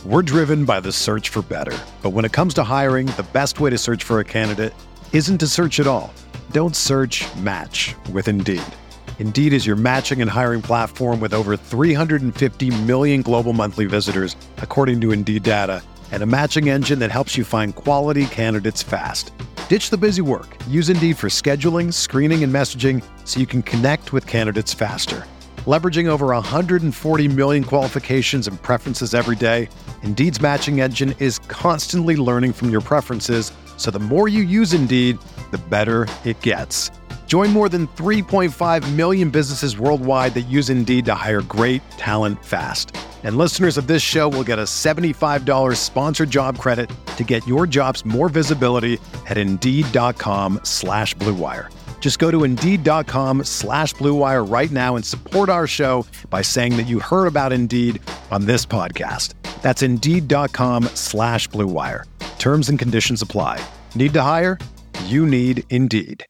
We're driven by the search for better. But when it comes to hiring, the best way to search for a candidate isn't to search at all. Don't search, match with Indeed. Indeed is your matching and hiring platform with over 350 million global monthly visitors, according to Indeed data, and a matching engine that helps you find quality candidates fast. Ditch the busy work. Use Indeed for scheduling, screening, and messaging so you can connect with candidates faster. Leveraging over 140 million qualifications and preferences every day, Indeed's matching engine is constantly learning from your preferences, so the more you use Indeed, the better it gets. Join more than 3.5 million businesses worldwide that use Indeed to hire great talent fast. And listeners of this show will get a $75 sponsored job credit to get your jobs more visibility at Indeed.com/Blue Wire. Just go to Indeed.com/Blue Wire right now and support our show by saying that you heard about Indeed on this podcast. That's Indeed.com/Blue Wire. Terms and conditions apply. Need to hire? You need Indeed.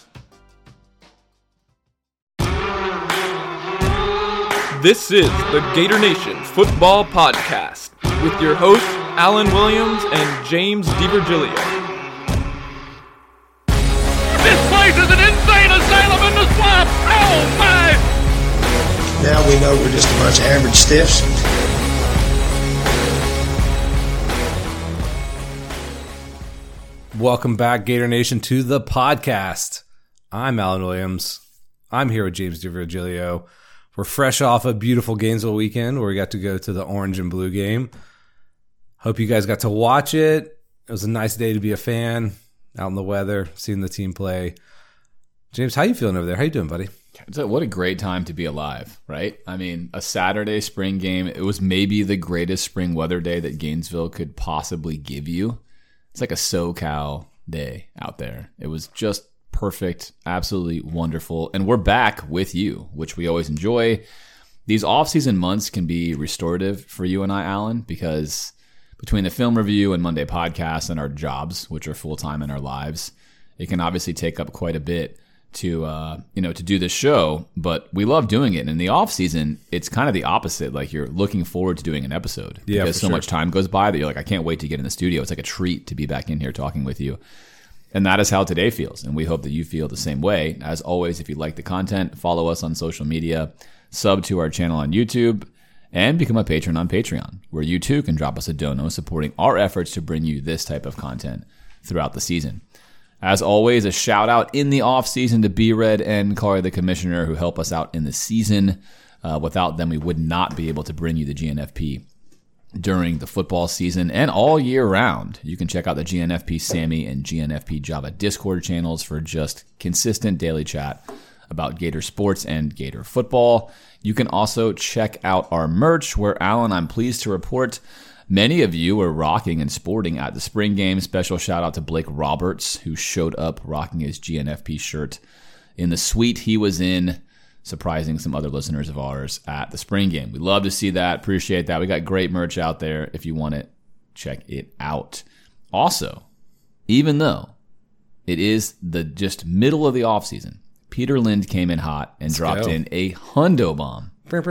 This is the Gator Nation Football Podcast with your hosts, Alan Williams and James DiVirgilio. This place is an insane asylum in the swamp! Oh my! Now we know we're just a bunch of average stiffs. Welcome back, Gator Nation, to the podcast. I'm Alan Williams. I'm here with James DiVirgilio. We're fresh off a beautiful Gainesville weekend where we got to go to the orange and blue game. Hope you guys got to watch it. It was a nice day to be a fan, out in the weather, seeing the team play. James, how you feeling over there? How you doing, buddy? What a great time to be alive, right? I mean, a Saturday spring game. It was maybe the greatest spring weather day that Gainesville could possibly give you. It's like a SoCal day out there. It was just perfect, absolutely wonderful. And we're back with you, which we always enjoy. These off-season months can be restorative for you and I, Alan, because between the film review and Monday podcast and our jobs, which are full-time in our lives, it can obviously take up quite a bit to do this show, but we love doing it. And in the off-season, it's kind of the opposite. Like, you're looking forward to doing an episode because so much time goes by that you're like, I can't wait to get in the studio. It's like a treat to be back in here talking with you. And that is how today feels, and we hope that you feel the same way. As always, if you like the content, follow us on social media, sub to our channel on YouTube, and become a patron on Patreon, where you too can drop us a dono supporting our efforts to bring you this type of content throughout the season. As always, a shout out in the off season to B-Red and Kari the Commissioner, who help us out in the season. Without them, we would not be able to bring you the GNFP during the football season and all year round. You can check out the GNFP Sammy and GNFP Java Discord channels for just consistent daily chat about Gator sports and Gator football. You can also check out our merch, where, Alan, I'm pleased to report many of you were rocking and sporting at the spring game. Special shout out to Blake Roberts, who showed up rocking his GNFP shirt in the suite he was in, surprising some other listeners of ours at the spring game. We love to see that. Appreciate that. We got great merch out there. If you want it, check it out. Also, even though it is the just middle of the offseason, Peter Lind came in hot and dropped in a hundo bomb.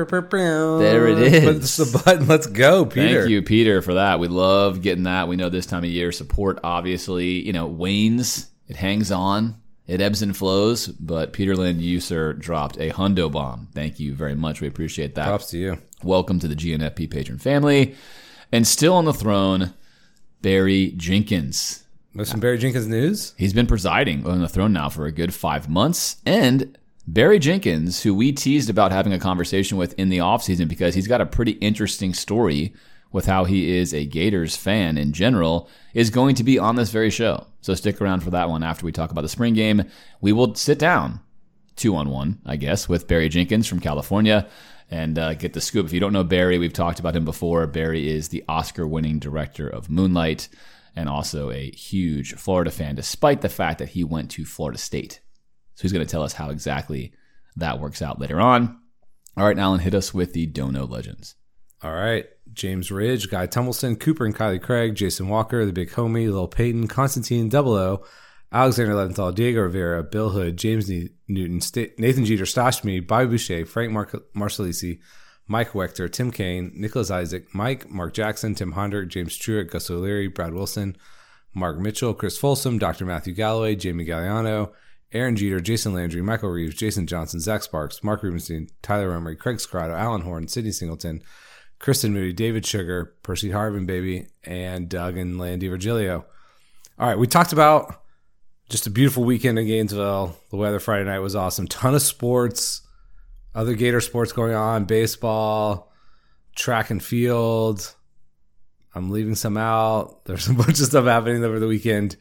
There it is. Push the button. Let's go, Peter. Thank you, Peter, for that. We love getting that. We know this time of year support obviously, wanes. It hangs on. It ebbs and flows, but Peter Lind, you, sir, dropped a hundo bomb. Thank you very much. We appreciate that. Props to you. Welcome to the GNFP patron family. And still on the throne, Barry Jenkins. There's some Barry Jenkins news. He's been presiding on the throne now for a good 5 months. And Barry Jenkins, who we teased about having a conversation with in the offseason because he's got a pretty interesting story with how he is a Gators fan in general, is going to be on this very show. So stick around for that one after we talk about the spring game. We will sit down 2-on-1, I guess, with Barry Jenkins from California and get the scoop. If you don't know Barry, we've talked about him before. Barry is the Oscar-winning director of Moonlight and also a huge Florida fan, despite the fact that he went to Florida State. So he's going to tell us how exactly that works out later on. All right, Alan, hit us with the Dono Legends. All right. James Ridge, Guy Tumbleson, Cooper and Kylie Craig, Jason Walker, The Big Homie, Lil Peyton, Constantine 00, Alexander Leventhal, Diego Rivera, Bill Hood, James Newton, Nathan Jeter, Stashmi, Bobby Boucher, Frank Marcellisi, Mike Wechter, Tim Kaine, Nicholas Isaac, Mark Jackson, Tim Hondrick, James Truitt, Gus O'Leary, Brad Wilson, Mark Mitchell, Chris Folsom, Dr. Matthew Galloway, Jamie Galliano, Aaron Jeter, Jason Landry, Michael Reeves, Jason Johnson, Zach Sparks, Mark Rubenstein, Tyler Emery, Craig Scrotto, Alan Horn, Sidney Singleton, Kristen Moody, David Sugar, Percy Harvin, baby, and Doug and Landy Virgilio. All right, we talked about just a beautiful weekend in Gainesville. The weather Friday night was awesome. Ton of sports, other Gator sports going on, baseball, track and field. I'm leaving some out. There's a bunch of stuff happening over the weekend.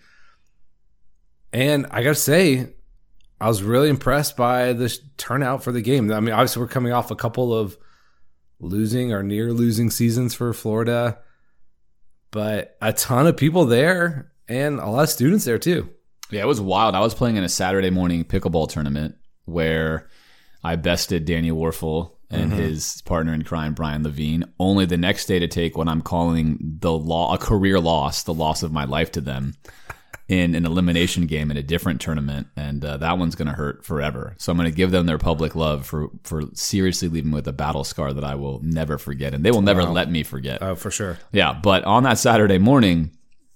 And I got to say, I was really impressed by the turnout for the game. I mean, obviously, we're coming off a couple of losing or near losing seasons for Florida, but a ton of people there and a lot of students there too. Yeah, it was wild. I was playing in a Saturday morning pickleball tournament where I bested Danny Warfel and his partner in crime, Brian Levine, only the next day to take what I'm calling a career loss, the loss of my life to them in an elimination game in a different tournament. And that one's going to hurt forever. So I'm going to give them their public love for seriously leaving with a battle scar that I will never forget. And they will never let me forget. Oh, for sure. Yeah. But on that Saturday morning,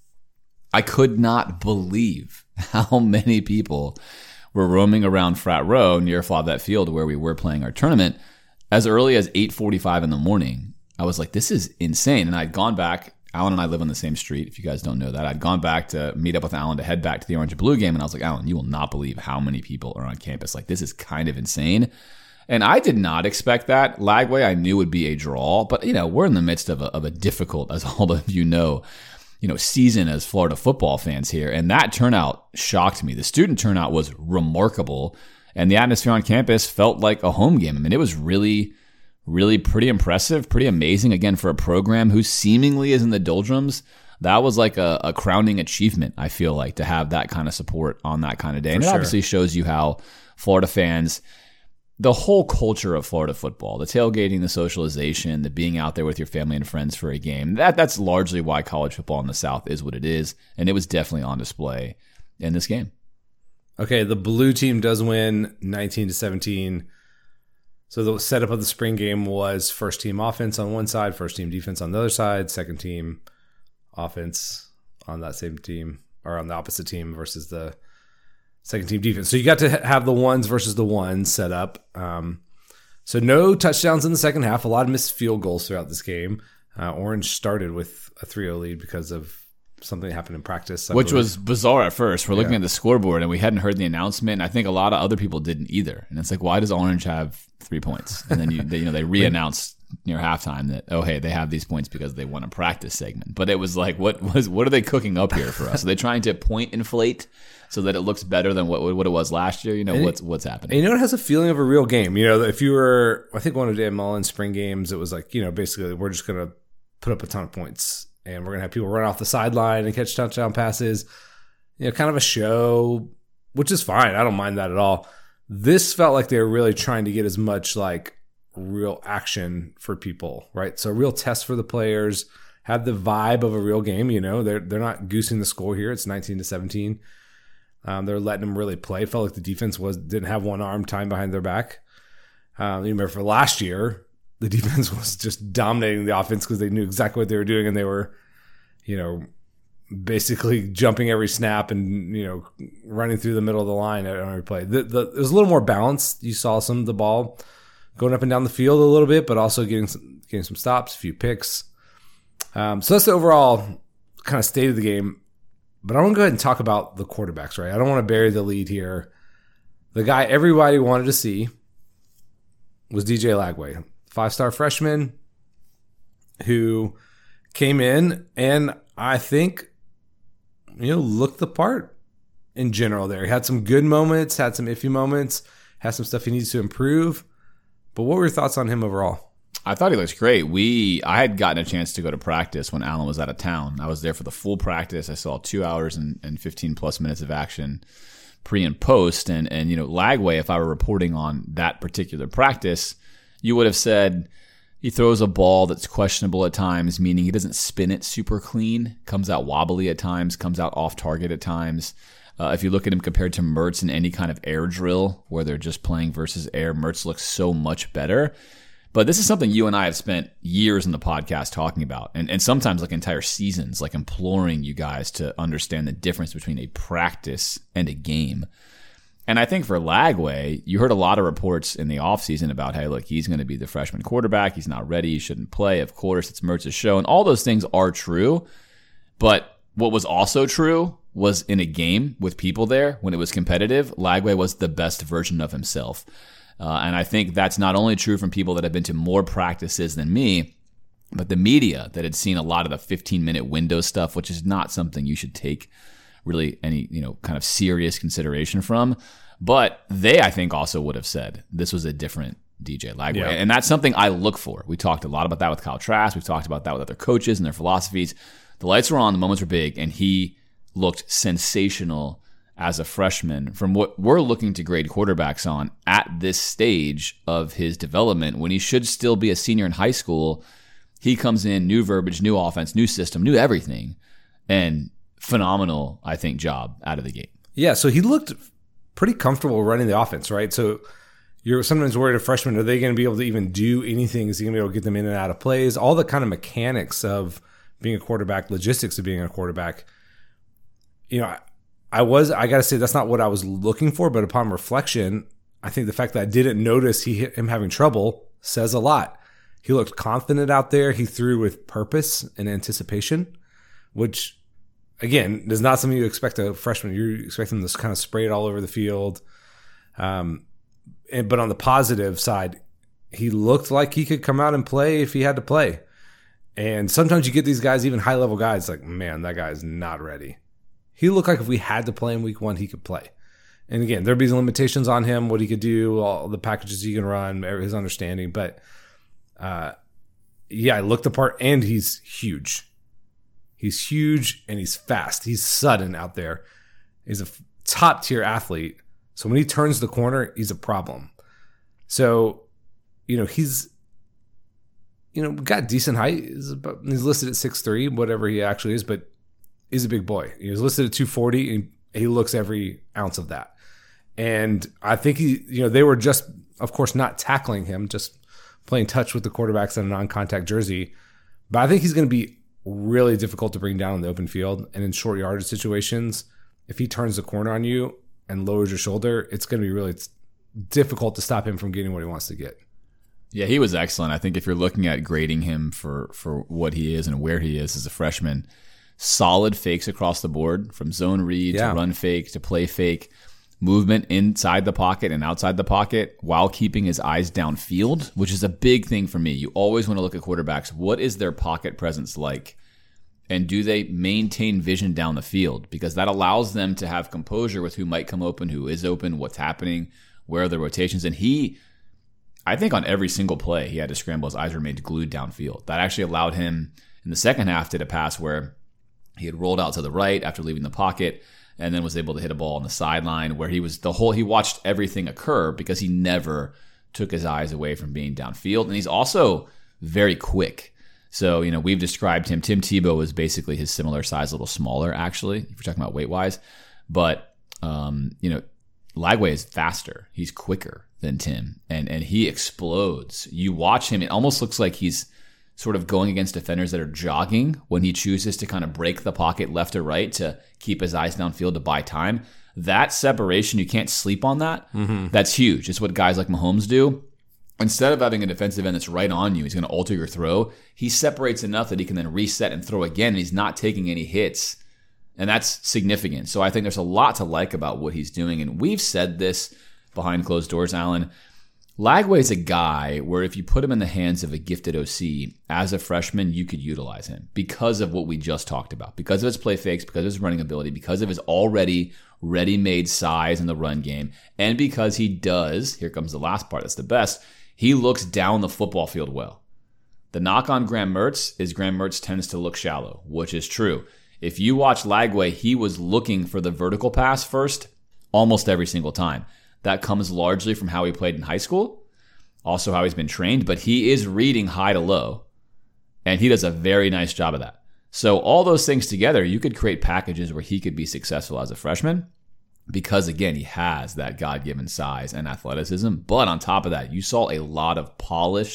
I could not believe how many people were roaming around Frat Row near Fauvet Field where we were playing our tournament as early as 8:45 in the morning. I was like, this is insane. And I'd gone back. Alan and I live on the same street, if you guys don't know that. I'd gone back to meet up with Alan to head back to the Orange and Blue game. And I was like, Alan, you will not believe how many people are on campus. Like, this is kind of insane. And I did not expect that. Lagway I knew would be a draw. But, we're in the midst of a difficult, as all of you know, season as Florida football fans here. And that turnout shocked me. The student turnout was remarkable. And the atmosphere on campus felt like a home game. I mean, it was really pretty impressive, pretty amazing. Again, for a program who seemingly is in the doldrums, that was like a crowning achievement, I feel like, to have that kind of support on that kind of day. And it obviously shows you how Florida fans, the whole culture of Florida football, the tailgating, the socialization, the being out there with your family and friends for a game, that's largely why college football in the South is what it is. And it was definitely on display in this game. Okay, the blue team does win 19-17. So the setup of the spring game was first team offense on one side, first team defense on the other side, second team offense on that same team or on the opposite team versus the second team defense. So you got to have the ones versus the ones set up. So no touchdowns in the second half, a lot of missed field goals throughout this game. Orange started with a 3-0 lead because of something that happened in practice. Which was bizarre at first. We're looking at the scoreboard and we hadn't heard the announcement. And I think a lot of other people didn't either. And it's like, why does Orange have 3 points? And then they re-announced near halftime that, oh, hey, they have these points because they won a practice segment. But it was like, what are they cooking up here for us? Are they trying to point inflate so that it looks better than what it was last year? What's happening? And it has a feeling of a real game. If you were, I think one of Dan Mullen's spring games, it was like, basically we're just going to put up a ton of points. And we're going to have people run off the sideline and catch touchdown passes. Kind of a show, which is fine. I don't mind that at all. This felt like they were really trying to get as much like real action for people, right? So a real test for the players, have the vibe of a real game. They're not goosing the score here. It's 19-17. They're letting them really play. It felt like the defense didn't have one arm tied behind their back. You remember for last year, the defense was just dominating the offense because they knew exactly what they were doing, and they were, basically jumping every snap and, running through the middle of the line on every play. It was a little more balanced. You saw some of the ball going up and down the field a little bit, but also getting some stops, a few picks. So that's the overall kind of state of the game. But I want to go ahead and talk about the quarterbacks, right? I don't want to bury the lead here. The guy everybody wanted to see was DJ Lagway. 5-star freshman who came in and I think, looked the part in general there. He had some good moments, had some iffy moments, had some stuff he needs to improve. But what were your thoughts on him overall? I thought he looks great. I had gotten a chance to go to practice when Alan was out of town. I was there for the full practice. I saw 2 hours and 15 plus minutes of action pre and post. And Lagway, if I were reporting on that particular practice, you would have said he throws a ball that's questionable at times, meaning he doesn't spin it super clean, comes out wobbly at times, comes out off target at times. If you look at him compared to Mertz in any kind of air drill where they're just playing versus air, Mertz looks so much better. But this is something you and I have spent years in the podcast talking about, and sometimes like entire seasons, like imploring you guys to understand the difference between a practice and a game. And I think for Lagway, you heard a lot of reports in the offseason about, hey, look, he's going to be the freshman quarterback. He's not ready. He shouldn't play. Of course, it's Mertz's show. And all those things are true. But what was also true was in a game with people there, when it was competitive, Lagway was the best version of himself. And I think that's not only true from people that have been to more practices than me, but the media that had seen a lot of the 15-minute window stuff, which is not something you should take really any, kind of serious consideration from. But they, I think, also would have said this was a different DJ Lagway. Yeah. And that's something I look for. We talked a lot about that with Kyle Trask. We've talked about that with other coaches and their philosophies. The lights were on, the moments were big, and he looked sensational as a freshman from what we're looking to grade quarterbacks on at this stage of his development. When he should still be a senior in high school, he comes in, new verbiage, new offense, new system, new everything, and phenomenal, I think, job out of the gate. Yeah, so he looked pretty comfortable running the offense, right? So you're sometimes worried a freshman, are they going to be able to even do anything? Is he going to be able to get them in and out of plays? All the kind of mechanics of being a quarterback, logistics of being a quarterback. I got to say, that's not what I was looking for, but upon reflection, I think the fact that I didn't notice him having trouble says a lot. He looked confident out there. He threw with purpose and anticipation, which, again, is not something you expect a freshman. You expect him to kind of spray it all over the field. But on the positive side, he looked like he could come out and play if he had to play. And sometimes you get these guys, even high-level guys, like, man, that guy's not ready. He looked like if we had to play him week one, he could play. And again, there'd be limitations on him, what he could do, all the packages he can run, his understanding. But, I looked the part, and he's huge. He's huge, and he's fast. He's sudden out there. He's a top-tier athlete. So when he turns the corner, he's a problem. So, he's got decent height. He's listed at 6'3", whatever he actually is, but he's a big boy. He was listed at 240, and he looks every ounce of that. And I think they were just, of course, not tackling him, just playing touch with the quarterbacks in a non-contact jersey. But I think he's going to be really difficult to bring down in the open field and in short yardage situations. If he turns the corner on you and lowers your shoulder, it's going to be really difficult to stop him from getting what he wants to get. Yeah, he was excellent. I think if you're looking at grading him for what he is and where he is as a freshman, solid fakes across the board, from zone read to run fake to play fake, movement inside the pocket and outside the pocket while keeping his eyes downfield, which is a big thing for me. You always want to look at quarterbacks. What is their pocket presence like? And do they maintain vision down the field? Because that allows them to have composure with who might come open, who is open, what's happening, where are the rotations. And I think on every single play, he had to scramble. His eyes remained glued downfield. That actually allowed him in the second half to pass where he had rolled out to the right after leaving the pocket and then was able to hit a ball on the sideline where he watched everything occur because he never took his eyes away from being downfield. And he's also very quick. So, we've described him. Tim Tebow is basically his similar size, a little smaller, actually, if we're talking about weight-wise. But, Lagway is faster. He's quicker than Tim, and he explodes. You watch him, it almost looks like he's sort of going against defenders that are jogging when he chooses to kind of break the pocket left or right to keep his eyes downfield to buy time. That separation, you can't sleep on that. Mm-hmm. That's huge. It's what guys like Mahomes do. Instead of having a defensive end that's right on you, he's going to alter your throw. He separates enough that he can then reset and throw again, and he's not taking any hits. And that's significant. So I think there's a lot to like about what he's doing. And we've said this behind closed doors, Alan. Lagway is a guy where if you put him in the hands of a gifted OC as a freshman, you could utilize him because of what we just talked about, because of his play fakes, because of his running ability, because of his already ready-made size in the run game, and because he does, here comes the last part that's the best, he looks down the football field well. The knock on Graham Mertz is Graham Mertz tends to look shallow, which is true. If you watch Lagway, he was looking for the vertical pass first almost every single time. That comes largely from how he played in high school, also how he's been trained, but he is reading high to low, and he does a very nice job of that. So all those things together, you could create packages where he could be successful as a freshman because, again, he has that God-given size and athleticism. But on top of that, you saw a lot of polished,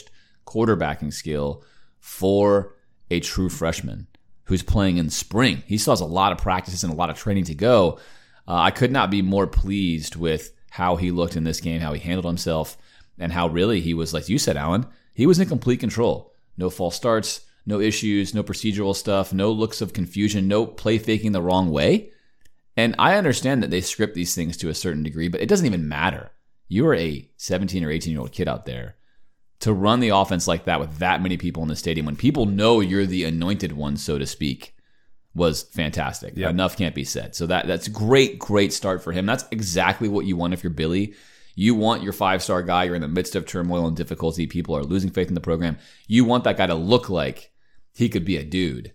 quarterbacking skill for a true freshman who's playing in spring. He still has a lot of practices and a lot of training to go. I could not be more pleased with how he looked in this game, how he handled himself, and how really he was, like you said, Alan, he was in complete control. No false starts, no issues, no procedural stuff, no looks of confusion, no play faking the wrong way. And I understand that they script these things to a certain degree, but it doesn't even matter. You are a 17 or 18-year-old kid out there. To run the offense like that with that many people in the stadium, when people know you're the anointed one, so to speak, was fantastic. Yep. Enough can't be said. So that's a great start for him. That's exactly what you want if you're Billy. You want your 5-star guy. You're in the midst of turmoil and difficulty. People are losing faith in the program. You want that guy to look like he could be a dude.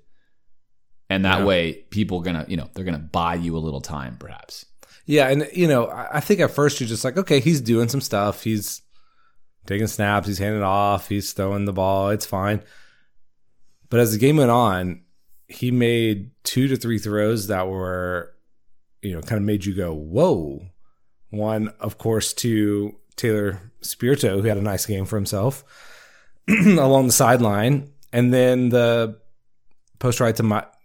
And that way, people they're gonna buy you a little time, perhaps. Yeah, and I think at first you're just like, okay, he's doing some stuff. He's taking snaps. He's handing off. He's throwing the ball. It's fine. But as the game went on, he made 2 to 3 throws that were, kind of made you go, whoa. One, of course, to Taylor Spirito, who had a nice game for himself along the sideline, and then the post route to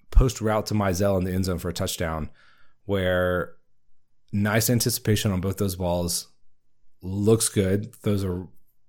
Mizell in the end zone for a touchdown, where nice anticipation on both those balls. Looks good. Those are,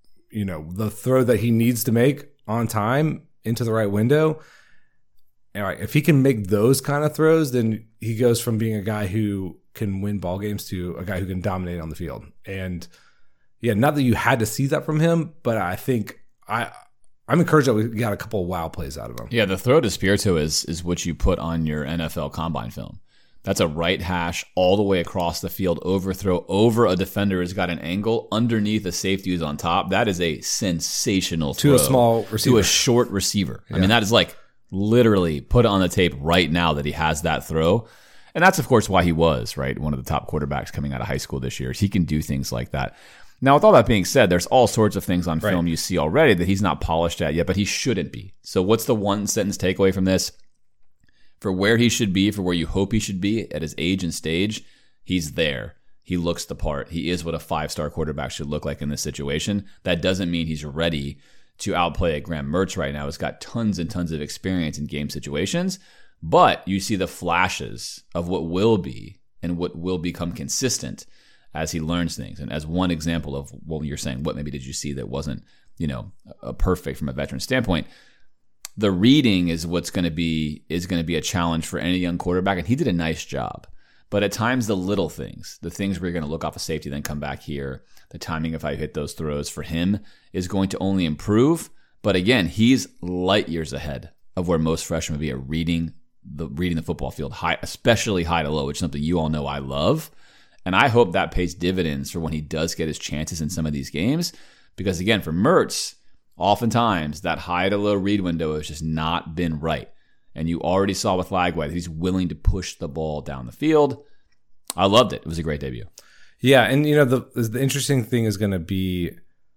the throw that he needs to make on time into the right window. All right, if he can make those kind of throws, then he goes from being a guy who can win ball games to a guy who can dominate on the field. And yeah, not that you had to see that from him, but I think I'm encouraged that we got a couple of wow plays out of him. Yeah, the throw to Spirito is what you put on your NFL combine film. That's a right hash all the way across the field, overthrow over a defender who's got an angle underneath a safety who's on top. That is a sensational throw. To a small receiver. To a short receiver. Yeah. I mean, that is like literally put it on the tape right now that he has that throw. And that's, of course, why he was, right, one of the top quarterbacks coming out of high school this year. He can do things like that. Now, with all that being said, there's all sorts of things on film you see already that he's not polished at yet, but he shouldn't be. So what's the one-sentence takeaway from this? For where he should be, for where you hope he should be at his age and stage, he's there. He looks the part. He is what a 5-star quarterback should look like in this situation. That doesn't mean he's ready to outplay a Graham Mertz right now. He's got tons and tons of experience in game situations, but you see the flashes of what will be and what will become consistent as he learns things. And as one example of what you're saying, what maybe did you see that wasn't, perfect from a veteran standpoint? The reading is going to be a challenge for any young quarterback, and he did a nice job. But at times, the little things, the things where you're going to look off a safety, then come back here, the timing of how you hit those throws for him is going to only improve. But again, he's light years ahead of where most freshmen would be at reading the football field, high, especially high to low, which is something you all know I love. And I hope that pays dividends for when he does get his chances in some of these games. Because again, for Mertz, oftentimes that high to low read window has just not been right. And you already saw with Lagway that he's willing to push the ball down the field. I loved it. It was a great debut. Yeah, and the interesting thing is going to be,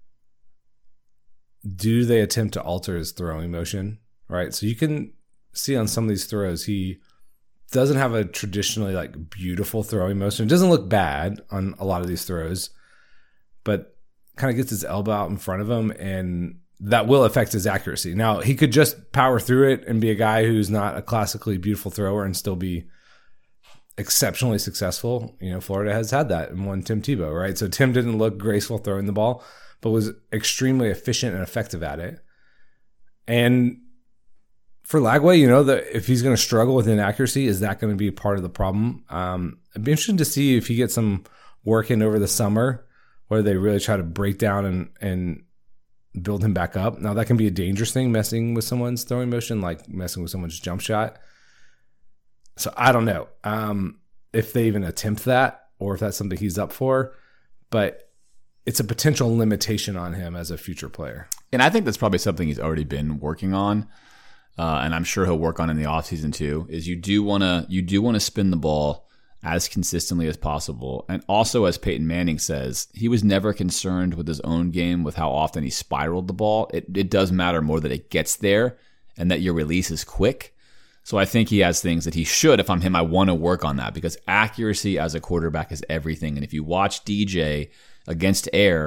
do they attempt to alter his throwing motion, right? So you can see on some of these throws, he doesn't have a traditionally beautiful throwing motion. It doesn't look bad on a lot of these throws, but kind of gets his elbow out in front of him, and that will affect his accuracy. Now, he could just power through it and be a guy who's not a classically beautiful thrower and still be exceptionally successful. Florida has had that and won Tim Tebow, right? So Tim didn't look graceful throwing the ball, but was extremely efficient and effective at it. And for Lagway, that if he's going to struggle with inaccuracy, is that going to be part of the problem? It'd be interesting to see if he gets some work in over the summer, where they really try to break down and build him back up. Now, that can be a dangerous thing, messing with someone's throwing motion, like messing with someone's jump shot. So I don't know if they even attempt that or if that's something he's up for, but it's a potential limitation on him as a future player. And I think that's probably something he's already been working on, and I'm sure he'll work on in the offseason too, is you do want to spin the ball as consistently as possible. And also, as Peyton Manning says, he was never concerned with his own game with how often he spiraled the ball. It does matter more that it gets there and that your release is quick. So I think he has things that he should. If I'm him, I want to work on that, because accuracy as a quarterback is everything. And if you watch DJ against air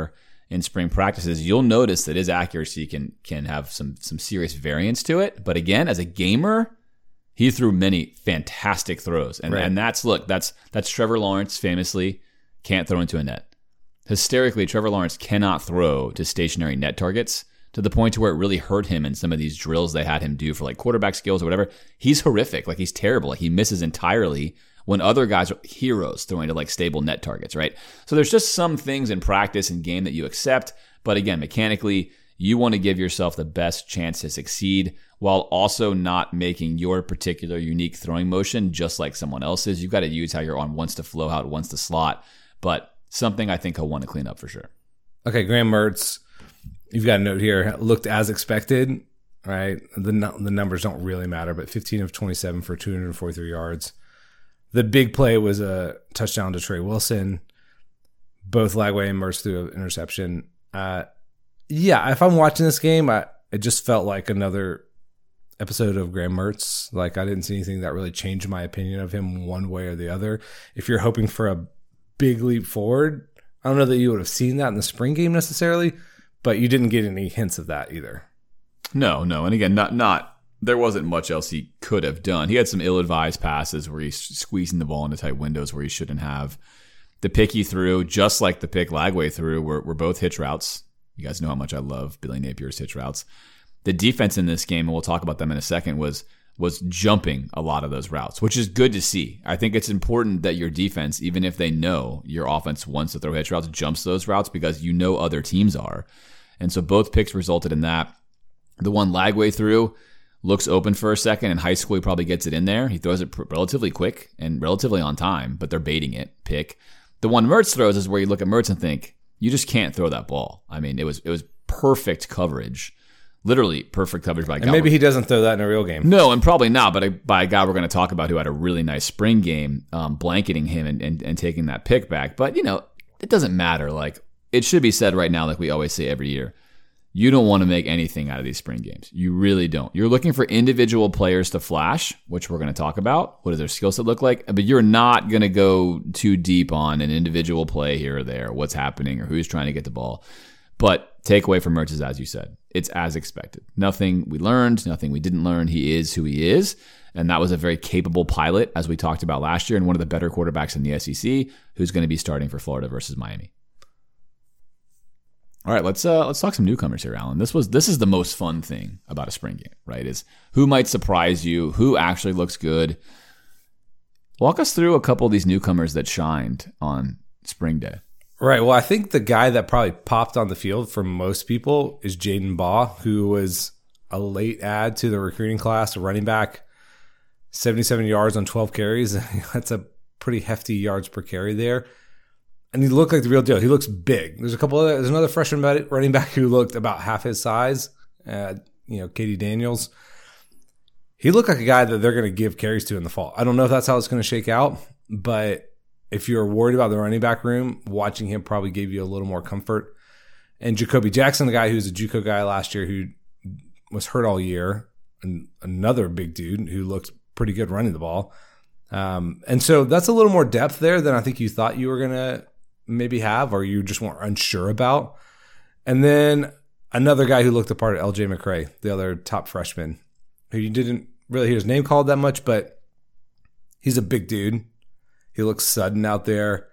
in spring practices, you'll notice that his accuracy can have some serious variance to it. But again, as a gamer, he threw many fantastic throws. And that's Trevor Lawrence famously can't throw into a net. Hysterically, Trevor Lawrence cannot throw to stationary net targets to the point to where it really hurt him in some of these drills they had him do for like quarterback skills or whatever. He's horrific. Like, he's terrible. Like, he misses entirely when other guys are heroes throwing to like stable net targets, right? So there's just some things in practice and game that you accept. But again, mechanically, you want to give yourself the best chance to succeed while also not making your particular unique throwing motion just like someone else's. You've got to use how your arm wants to flow, how it wants to slot. But something I think he'll want to clean up for sure. Okay, Graham Mertz, you've got a note here, looked as expected, right? The numbers don't really matter, but 15 of 27 for 243 yards. The big play was a touchdown to Trey Wilson. Both Lagway and Mertz threw an interception. Yeah, if I'm watching this game, it just felt like another episode of Graham Mertz. Like, I didn't see anything that really changed my opinion of him one way or the other. If you're hoping for a big leap forward, I don't know that you would have seen that in the spring game necessarily, but you didn't get any hints of that either. No. And again, not there wasn't much else he could have done. He had some ill-advised passes where he's squeezing the ball into tight windows where he shouldn't have. The pick he threw, just like the pick Lagway threw, were both hitch routes. You guys know how much I love Billy Napier's hitch routes. The defense in this game, and we'll talk about them in a second, was jumping a lot of those routes, which is good to see. I think it's important that your defense, even if they know your offense wants to throw hitch routes, jumps those routes because you know other teams are. And so both picks resulted in that. The one Lagway threw looks open for a second. In high school, he probably gets it in there. He throws it relatively quick and relatively on time, but they're baiting it. Pick. The one Mertz throws is where you look at Mertz and think, you just can't throw that ball. I mean, it was perfect coverage. Literally perfect coverage by a guy. And maybe he doesn't throw that in a real game. No, and probably not, but by a guy we're going to talk about who had a really nice spring game, blanketing him and taking that pick back. But, it doesn't matter. Like, it should be said right now, like we always say every year, you don't want to make anything out of these spring games. You really don't. You're looking for individual players to flash, which we're going to talk about. What does their skill set look like? But you're not going to go too deep on an individual play here or there, what's happening or who's trying to get the ball. But takeaway from Mertz is, as you said, it's as expected. Nothing we learned, nothing we didn't learn. He is who he is. And that was a very capable pilot, as we talked about last year, and one of the better quarterbacks in the SEC, who's going to be starting for Florida versus Miami. All right, let's talk some newcomers here, Alan. This is the most fun thing about a spring game, right? Is who might surprise you, who actually looks good. Walk us through a couple of these newcomers that shined on spring day. Right. Well, I think the guy that probably popped on the field for most people is Jaden Baugh, who was a late add to the recruiting class, a running back, 77 yards on 12 carries. That's a pretty hefty yards per carry there. And he looked like the real deal. He looks big. There's another freshman running back who looked about half his size. Katie Daniels. He looked like a guy that they're going to give carries to in the fall. I don't know if that's how it's going to shake out, but if you're worried about the running back room, watching him probably gave you a little more comfort. And Jacoby Jackson, the guy who's a JUCO guy last year who was hurt all year, and another big dude who looked pretty good running the ball. And so that's a little more depth there than I think you thought you were going to maybe have, or you just weren't unsure about. And then another guy who looked the part of LJ McCray, the other top freshman, who you didn't really hear his name called that much, but he's a big dude. He looks sudden out there.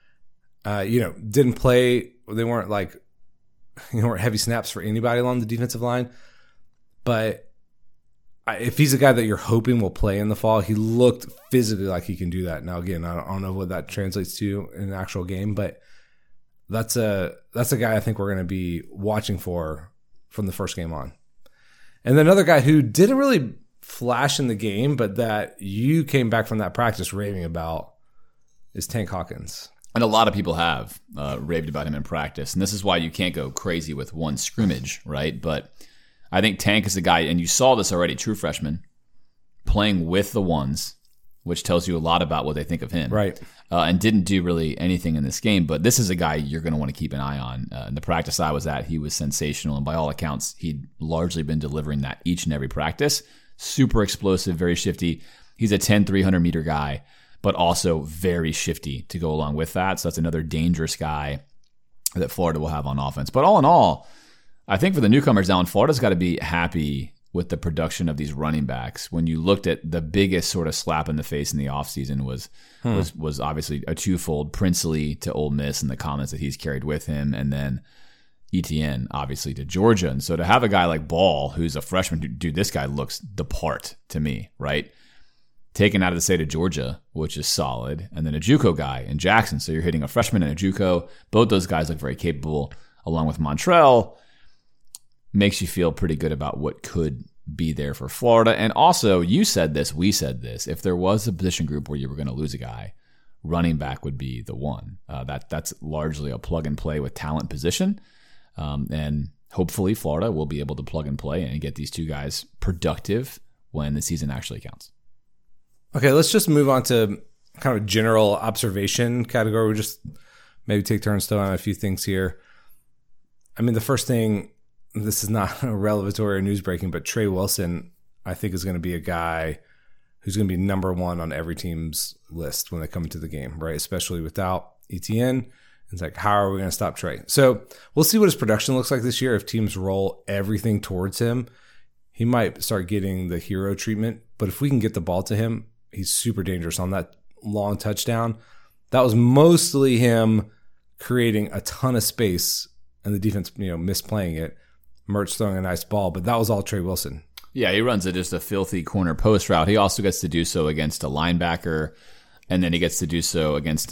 Didn't play. They weren't weren't heavy snaps for anybody along the defensive line. But if he's a guy that you're hoping will play in the fall, he looked physically like he can do that. Now, again, I don't know what that translates to in an actual game, but that's a guy I think we're going to be watching for from the first game on. And then another guy who didn't really flash in the game, but that you came back from that practice raving about is Tank Hawkins. And a lot of people have raved about him in practice. And this is why you can't go crazy with one scrimmage, right? But I think Tank is the guy, and you saw this already, true freshman, playing with the ones, which tells you a lot about what they think of him. Right. And didn't do really anything in this game. But this is a guy you're going to want to keep an eye on. In the practice I was at, he was sensational. And by all accounts, he'd largely been delivering that each and every practice. Super explosive, very shifty. He's a 10, 300-meter guy, but also very shifty to go along with that. So that's another dangerous guy that Florida will have on offense. But all in all, I think for the newcomers down, Florida's got to be happy with the production of these running backs. When you looked at the biggest sort of slap in the face in the offseason was obviously a twofold: Princely to Ole Miss and the comments that he's carried with him, and then Etienne obviously to Georgia. And so to have a guy like Ball, who's a freshman, dude, this guy looks the part to me, right? Taken out of the state of Georgia, which is solid, and then a JUCO guy in Jackson. So you're hitting a freshman and a JUCO. Both those guys look very capable, along with Montrell. Makes you feel pretty good about what could be there for Florida. And also, you said this, we said this. If there was a position group where you were going to lose a guy, running back would be the one. That's largely a plug and play with talent position. And hopefully Florida will be able to plug and play and get these two guys productive when the season actually counts. Okay, let's just move on to kind of a general observation category. We'll just maybe take turns still on a few things here. I mean, the first thing, this is not revelatory or news breaking, but Trey Wilson, I think, is going to be a guy who's going to be number one on every team's list when they come into the game, right? Especially without Etienne. It's like, how are we going to stop Trey? So we'll see what his production looks like this year. If teams roll everything towards him, he might start getting the hero treatment. But if we can get the ball to him, he's super dangerous on that long touchdown. That was mostly him creating a ton of space and the defense, misplaying it. Mertz throwing a nice ball, but that was all Trey Wilson. Yeah, he runs just a filthy corner post route. He also gets to do so against a linebacker, and then he gets to do so against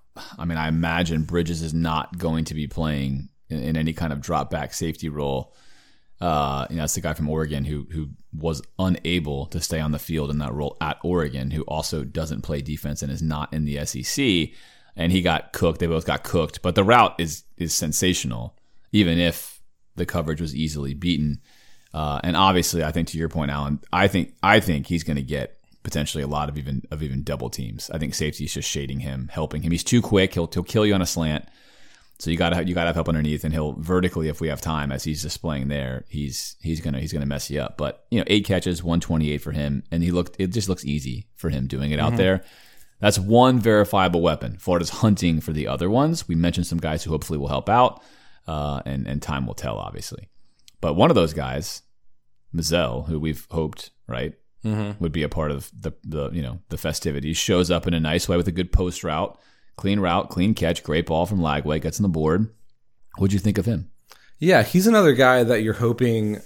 I imagine Bridges is not going to be playing in any kind of drop back safety role. That's the guy from Oregon who was unable to stay on the field in that role at Oregon, who also doesn't play defense and is not in the SEC. And he got cooked. They both got cooked. But the route is sensational, even if the coverage was easily beaten. And obviously, I think to your point, Alan, I think he's going to get potentially a lot of even double teams. I think safety's just shading him, helping him. He's too quick. He'll kill you on a slant. So you gotta have help underneath, and he'll vertically, if we have time, as he's displaying there, he's gonna mess you up. But 8 catches, 128 for him, and it just looks easy for him doing it out there. That's one verifiable weapon. Florida's hunting for the other ones. We mentioned some guys who hopefully will help out, and time will tell, obviously. But one of those guys, Mizell, who we've hoped, right, would be a part of the festivities, shows up in a nice way with a good post route, clean catch, great ball from Lagway, gets on the board. What'd you think of him? Yeah, he's another guy that you're hoping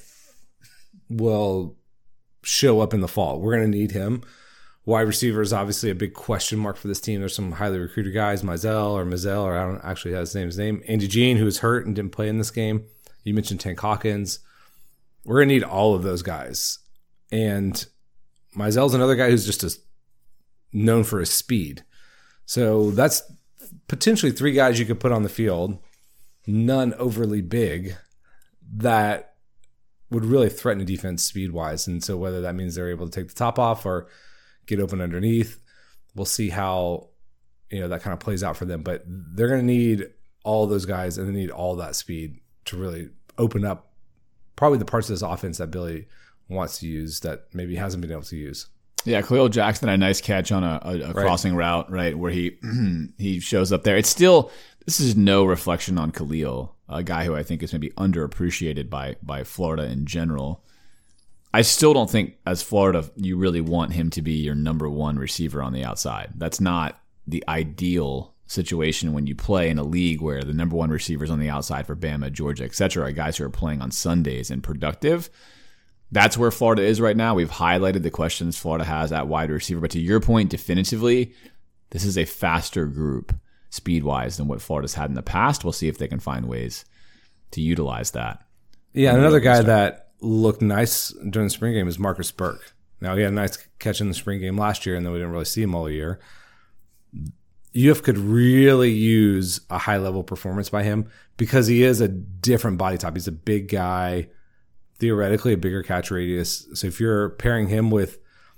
will show up in the fall. We're going to need him. Wide receiver is obviously a big question mark for this team. There's some highly recruited guys, Mizell, or I don't actually have his name. Andy Jean, who was hurt and didn't play in this game. You mentioned Tank Hawkins. We're going to need all of those guys. And Mizell's another guy who's just known for his speed. So that's potentially 3 guys you could put on the field, none overly big, that would really threaten a defense speed-wise. And so whether that means they're able to take the top off or get open underneath, we'll see how that kind of plays out for them. But they're going to need all those guys, and they need all that speed to really open up probably the parts of this offense that Billy wants to use that maybe hasn't been able to use. Yeah, Khalil Jackson had a nice catch on a crossing route, right, where he shows up there. This is no reflection on Khalil, a guy who I think is maybe underappreciated by Florida in general. I still don't think, as Florida, you really want him to be your number one receiver on the outside. That's not the ideal situation when you play in a league where the number one receivers on the outside for Bama, Georgia, etc. are guys who are playing on Sundays and productive. That's where Florida is right now. We've highlighted the questions Florida has at wide receiver. But to your point, definitively, this is a faster group speed-wise than what Florida's had in the past. We'll see if they can find ways to utilize that. Yeah, and another guy that looked nice during the spring game is Marcus Burke. Now, he had a nice catch in the spring game last year, and then we didn't really see him all year. UF could really use a high-level performance by him because he is a different body type. He's a big guy, theoretically a bigger catch radius. So if you're pairing him with,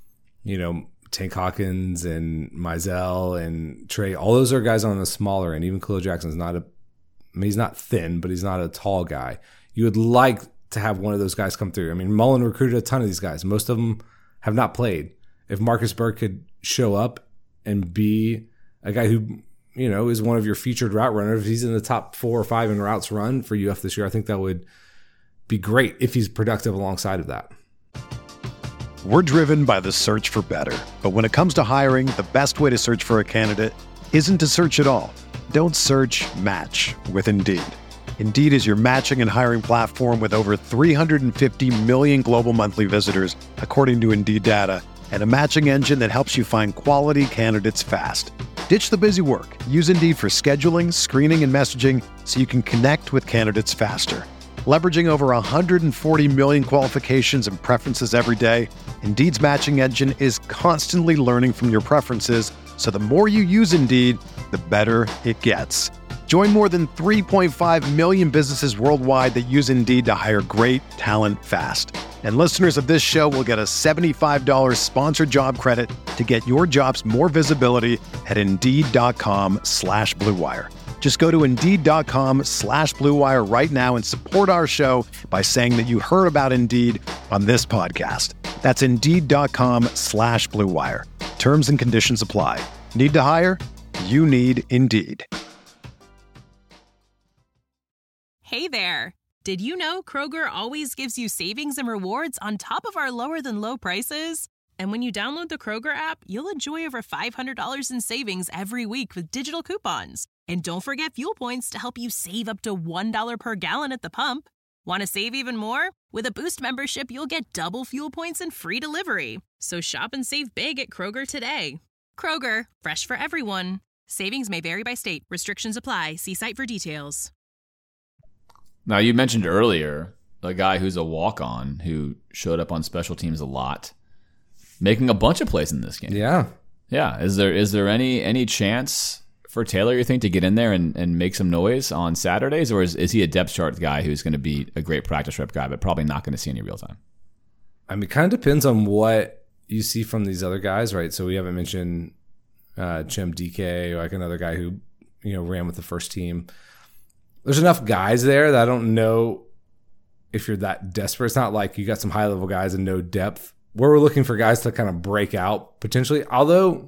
Tank Hawkins and Mizell and Trey, all those are guys on the smaller end. Even Khalil Jackson's he's not thin, but he's not a tall guy. You would like to have one of those guys come through. I mean, Mullen recruited a ton of these guys. Most of them have not played. If Marcus Burke could show up and be a guy who is one of your featured route runners. If he's in the top 4 or 5 in routes run for UF this year, I think that would be great if he's productive alongside of that. We're driven by the search for better. But when it comes to hiring, the best way to search for a candidate isn't to search at all. Don't search, match with Indeed. Indeed is your matching and hiring platform with over 350 million global monthly visitors, according to Indeed data, and a matching engine that helps you find quality candidates fast. Ditch the busy work. Use Indeed for scheduling, screening, and messaging so you can connect with candidates faster. Leveraging over 140 million qualifications and preferences every day, Indeed's matching engine is constantly learning from your preferences, so the more you use Indeed, the better it gets. Join more than 3.5 million businesses worldwide that use Indeed to hire great talent fast. And listeners of this show will get a $75 sponsored job credit to get your jobs more visibility at Indeed.com/Blue Wire. Just go to Indeed.com/Blue Wire right now and support our show by saying that you heard about Indeed on this podcast. That's Indeed.com/Blue Wire. Terms and conditions apply. Need to hire? You need Indeed. Hey there. Did you know Kroger always gives you savings and rewards on top of our lower than low prices? And when you download the Kroger app, you'll enjoy over $500 in savings every week with digital coupons. And don't forget fuel points to help you save up to $1 per gallon at the pump. Want to save even more? With a Boost membership, you'll get double fuel points and free delivery. So shop and save big at Kroger today. Kroger, fresh for everyone. Savings may vary by state. Restrictions apply. See site for details. Now, you mentioned earlier a guy who's a walk-on who showed up on special teams a lot, making a bunch of plays in this game. Yeah. Yeah. Is there any chance for Taylor, you think, to get in there and make some noise on Saturdays? Or is he a depth chart guy who's going to be a great practice rep guy, but probably not going to see any real time? I mean, it kind of depends on what you see from these other guys, right? So we haven't mentioned Jim DK, like another guy who, ran with the first team. There's enough guys there that I don't know if you're that desperate. It's not like you got some high-level guys and no depth. We're looking for guys to kind of break out potentially. Although,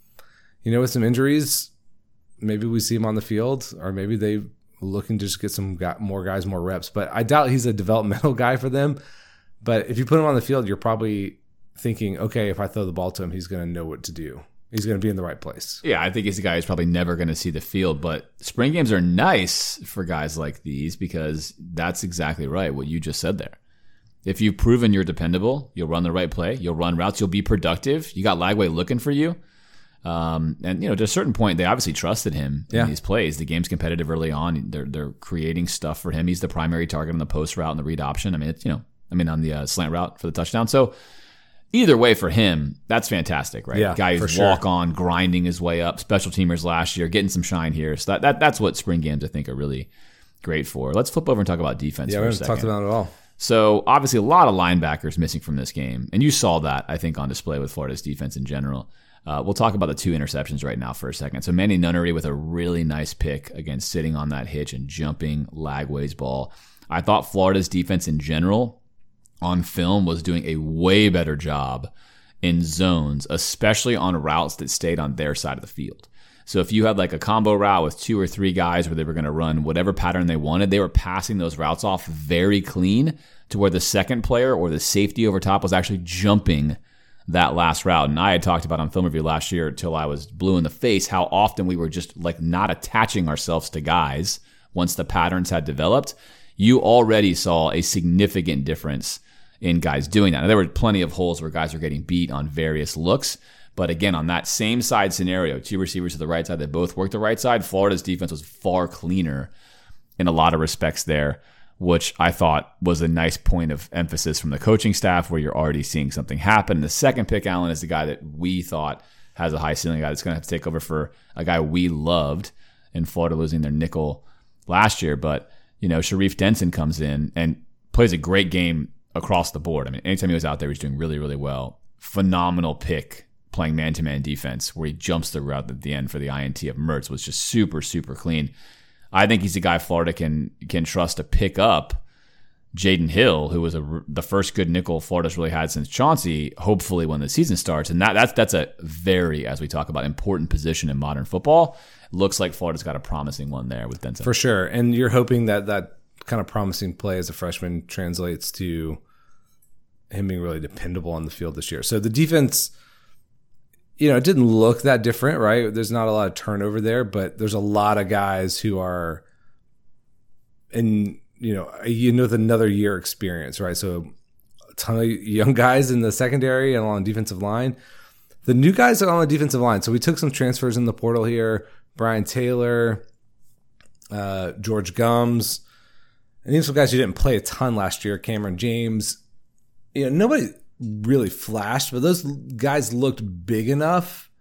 with some injuries, maybe we see him on the field, or maybe they looking to just get some more guys, more reps. But I doubt he's a developmental guy for them. But if you put him on the field, you're probably thinking, okay, if I throw the ball to him, he's going to know what to do. He's going to be in the right place. Yeah, I think he's a guy who's probably never going to see the field. But spring games are nice for guys like these because that's exactly right, what you just said there. If you've proven you're dependable, you'll run the right play, you'll run routes, you'll be productive. You got Lagway looking for you. And to a certain point, they obviously trusted him in these plays. The game's competitive early on. They're creating stuff for him. He's the primary target on the post route and the read option. I mean, on the slant route for the touchdown. So either way for him, that's fantastic, right? Yeah, guy who's walk on, grinding his way up, special teamers last year, getting some shine here. So that's what spring games I think are really great for. Let's flip over and talk about defense for a second. We haven't talked about it at all. So obviously a lot of linebackers missing from this game. And you saw that, I think, on display with Florida's defense in general. We'll talk about the 2 interceptions right now for a second. So Manny Nunnery with a really nice pick, again, sitting on that hitch and jumping Lagway's ball. I thought Florida's defense in general on film was doing a way better job in zones, especially on routes that stayed on their side of the field. So if you had like a combo route with 2 or 3 guys where they were going to run whatever pattern they wanted, they were passing those routes off very clean to where the second player or the safety over top was actually jumping that last route. And I had talked about on Film Review last year till I was blue in the face how often we were just like not attaching ourselves to guys once the patterns had developed. You already saw a significant difference in guys doing that. Now, there were plenty of holes where guys were getting beat on various looks. But again, on that same side scenario, 2 receivers to the right side that both worked the right side, Florida's defense was far cleaner in a lot of respects there, which I thought was a nice point of emphasis from the coaching staff where you're already seeing something happen. And the second pick, Allen, is the guy that we thought has a high ceiling guy that's going to have to take over for a guy we loved in Florida losing their nickel last year. But, Sharif Denson comes in and plays a great game across the board. I mean, anytime he was out there, he was doing really, really well. Phenomenal pick playing man-to-man defense where he jumps the route at the end for the INT of Mertz was just super, super clean. I think he's a guy Florida can trust to pick up Jaden Hill, who was the first good nickel Florida's really had since Chauncey, hopefully when the season starts. And that's a very, as we talk about, important position in modern football. Looks like Florida's got a promising one there with Denson. For sure. And you're hoping that kind of promising play as a freshman translates to him being really dependable on the field this year. So the defense, it didn't look that different, right? There's not a lot of turnover there, but there's a lot of guys who are in, with another year experience, right? So a ton of young guys in the secondary and on defensive line. The new guys are on the defensive line. So we took some transfers in the portal here. Brian Taylor, George Gums, and even some guys who didn't play a ton last year. Cameron James. Nobody really flashed, but those guys looked big enough.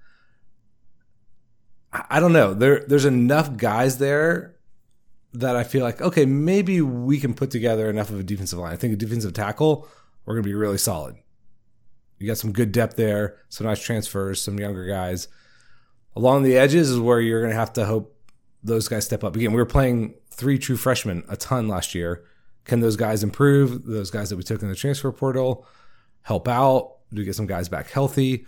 I don't know. There's enough guys there that I feel like, okay, maybe we can put together enough of a defensive line. I think a defensive tackle, we're going to be really solid. You got some good depth there, some nice transfers, some younger guys. Along the edges is where you're going to have to hope those guys step up. Again, we were playing 3 true freshmen a ton last year. Can those guys improve? Those guys that we took in the transfer portal help out? Do we get some guys back healthy?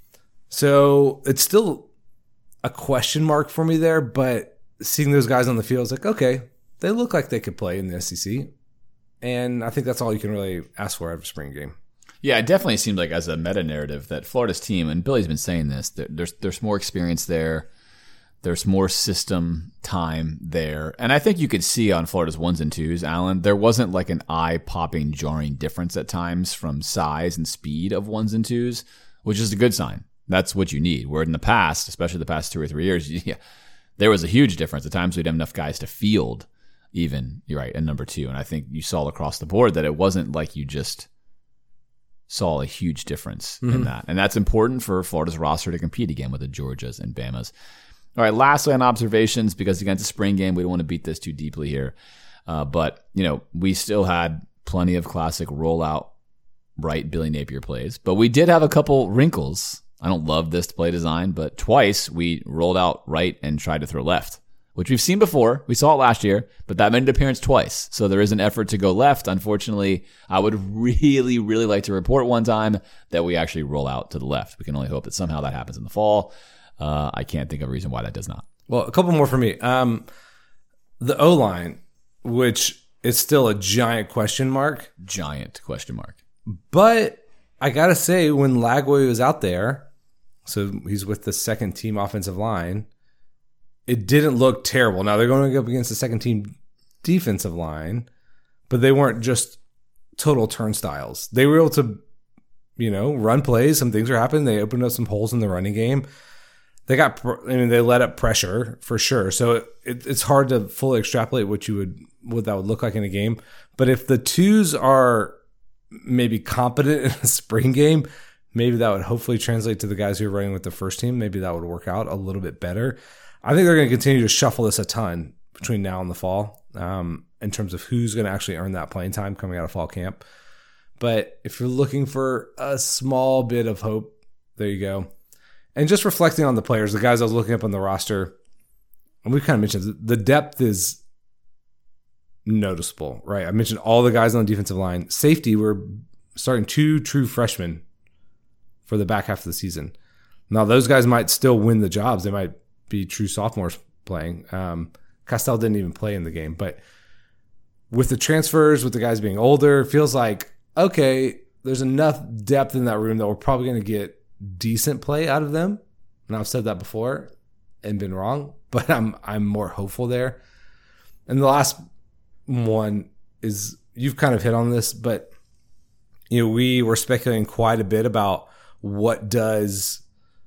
So it's still a question mark for me there, but seeing those guys on the field is like, okay, they look like they could play in the SEC. And I think that's all you can really ask for out of a spring game. Yeah, it definitely seemed like as a meta-narrative that Florida's team, and Billy's been saying this, there's more experience there. There's more system time there. And I think you could see on Florida's 1s and 2s, Alan, there wasn't like an eye-popping, jarring difference at times from size and speed of 1s and 2s, which is a good sign. That's what you need. Where in the past, especially the past 2 or 3 years, there was a huge difference. At times we'd have enough guys to field even, you're right, in number 2. And I think you saw across the board that it wasn't like you just saw a huge difference in that. And that's important for Florida's roster to compete again with the Georgias and Bamas. All right, lastly on observations, because again, it's a spring game. We don't want to beat this too deeply here. But, we still had plenty of classic rollout right Billy Napier plays. But we did have a couple wrinkles. I don't love this play design, but twice we rolled out right and tried to throw left, which we've seen before. We saw it last year, but that made an appearance twice. So there is an effort to go left. Unfortunately, I would really, really like to report one time that we actually roll out to the left. We can only hope that somehow that happens in the fall. I can't think of a reason why that does not. Well, a couple more for me. The O-line, which is still a giant question mark. Giant question mark. But I got to say, when Lagway was out there, so he's with the second team offensive line, it didn't look terrible. Now, they're going up against the second team defensive line, but they weren't just total turnstiles. They were able to, run plays. Some things were happening. They opened up some holes in the running game. They let up pressure for sure. So it's hard to fully extrapolate what that would look like in a game. But if the 2s are maybe competent in a spring game, maybe that would hopefully translate to the guys who are running with the first team. Maybe that would work out a little bit better. I think they're going to continue to shuffle this a ton between now and the fall in terms of who's going to actually earn that playing time coming out of fall camp. But if you're looking for a small bit of hope, there you go. And just reflecting on the players, the guys I was looking up on the roster, and we kind of mentioned the depth is noticeable, right? I mentioned all the guys on the defensive line. Safety, we're starting 2 true freshmen for the back half of the season. Now, those guys might still win the jobs. They might be true sophomores playing. Castell didn't even play in the game. But with the transfers, with the guys being older, it feels like, okay, there's enough depth in that room that we're probably going to get decent play out of them. And I've said that before and been wrong, but I'm more hopeful there. And the last one is, you've kind of hit on this, but we were speculating quite a bit about what does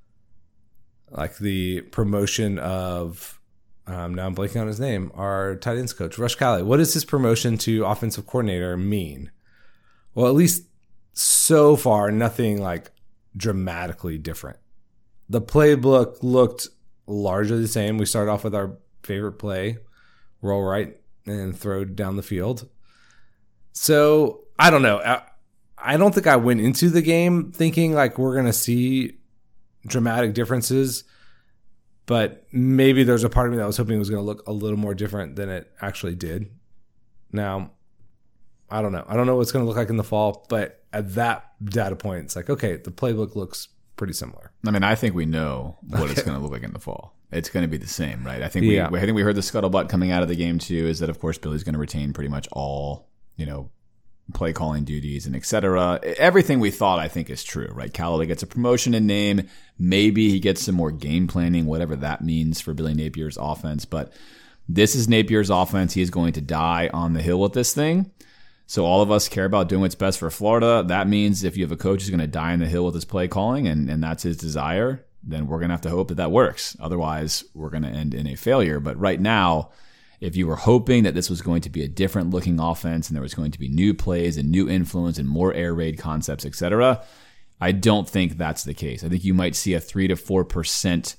like the promotion of now I'm blanking on his name, our tight ends coach, Rush Cali. What does his promotion to offensive coordinator mean? Well, at least so far, nothing like dramatically different. The playbook looked largely the same. We started off with our favorite play, roll right and throw down the field. So I don't know. I don't think I went into the game thinking like we're going to see dramatic differences, but maybe there's a part of me that was hoping it was going to look a little more different than it actually did. Now, I don't know. I don't know what it's going to look like in the fall, but at that data point, it's like, okay, the playbook looks pretty similar. I mean, I think we know what it's going to look like in the fall. It's going to be the same, right? I think we heard the scuttlebutt coming out of the game too, is that of course Billy's going to retain pretty much all, play calling duties and et cetera. Everything we thought, I think, is true, right? Callaway gets a promotion in name. Maybe he gets some more game planning, whatever that means for Billy Napier's offense. But this is Napier's offense. He is going to die on the hill with this thing. So all of us care about doing what's best for Florida. That means if you have a coach who's going to die on the hill with his play calling and that's his desire, then we're going to have to hope that works. Otherwise, we're going to end in a failure. But right now, if you were hoping that this was going to be a different looking offense and there was going to be new plays and new influence and more air raid concepts, etc., I don't think that's the case. I think you might see a 3 to 4%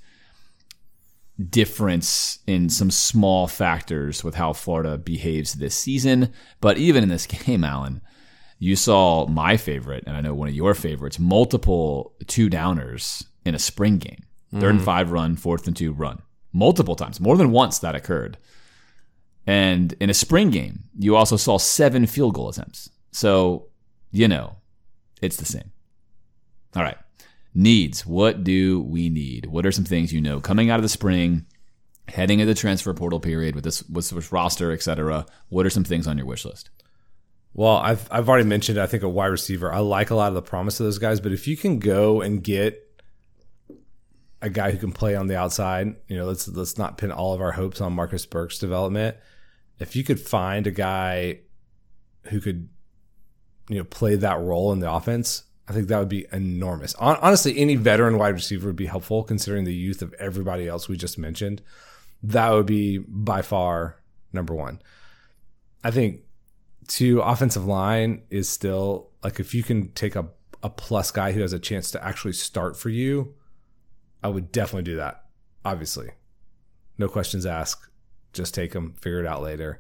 difference in some small factors with how Florida behaves this season. But even in this game, Alan, you saw my favorite, and I know one of your favorites, multiple 2-downers in a spring game. 3rd and 5 run, 4th and 2 run. Multiple times. More than once that occurred. And in a spring game, you also saw 7 field goal attempts. So, it's the same. All right. Needs. What do we need? What are some things coming out of the spring, heading into the transfer portal period with this roster, et cetera? What are some things on your wish list? Well, I've already mentioned, I think, a wide receiver. I like a lot of the promise of those guys, but if you can go and get a guy who can play on the outside, let's not pin all of our hopes on Marcus Burke's development. If you could find a guy who could, play that role in the offense, I think that would be enormous. Honestly, any veteran wide receiver would be helpful considering the youth of everybody else we just mentioned. That would be by far number one. I think 2, offensive line is still, like, if you can take a plus guy who has a chance to actually start for you, I would definitely do that. Obviously. No questions asked. Just take him, figure it out later.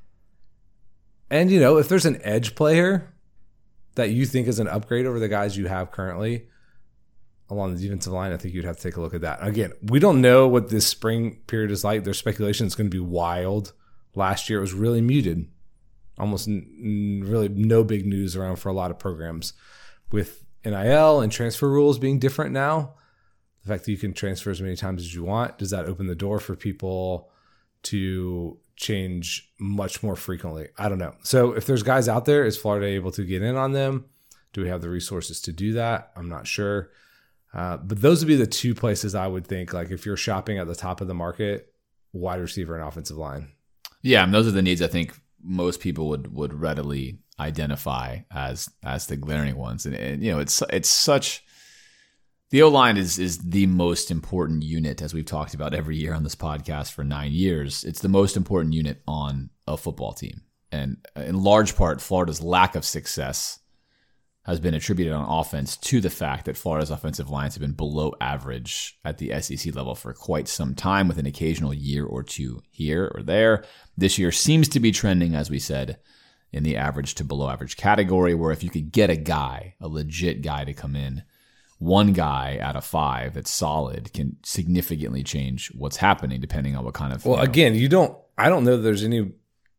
And, if there's an edge player that you think is an upgrade over the guys you have currently along the defensive line, I think you'd have to take a look at that. Again, we don't know what this spring period is like. There's speculation it's going to be wild. Last year it was really muted. Almost really no big news around for a lot of programs. With NIL and transfer rules being different now, the fact that you can transfer as many times as you want, does that open the door for people to change much more frequently? I don't know. So if there's guys out there, is Florida able to get in on them? Do we have the resources to do that? I'm not sure. But those would be the 2 places I would think, like, if you're shopping at the top of the market, wide receiver and offensive line. Yeah, and those are the needs I think most people would readily identify as the glaring ones. And it's such... The O-line is the most important unit, as we've talked about every year on this podcast for 9 years. It's the most important unit on a football team. And in large part, Florida's lack of success has been attributed on offense to the fact that Florida's offensive lines have been below average at the SEC level for quite some time, with an occasional year or 2 here or there. This year seems to be trending, as we said, in the average to below average category, where if you could get a legit guy to come in, 1 guy out of 5 that's solid can significantly change what's happening depending on what kind of... Well, again, I don't know that there's any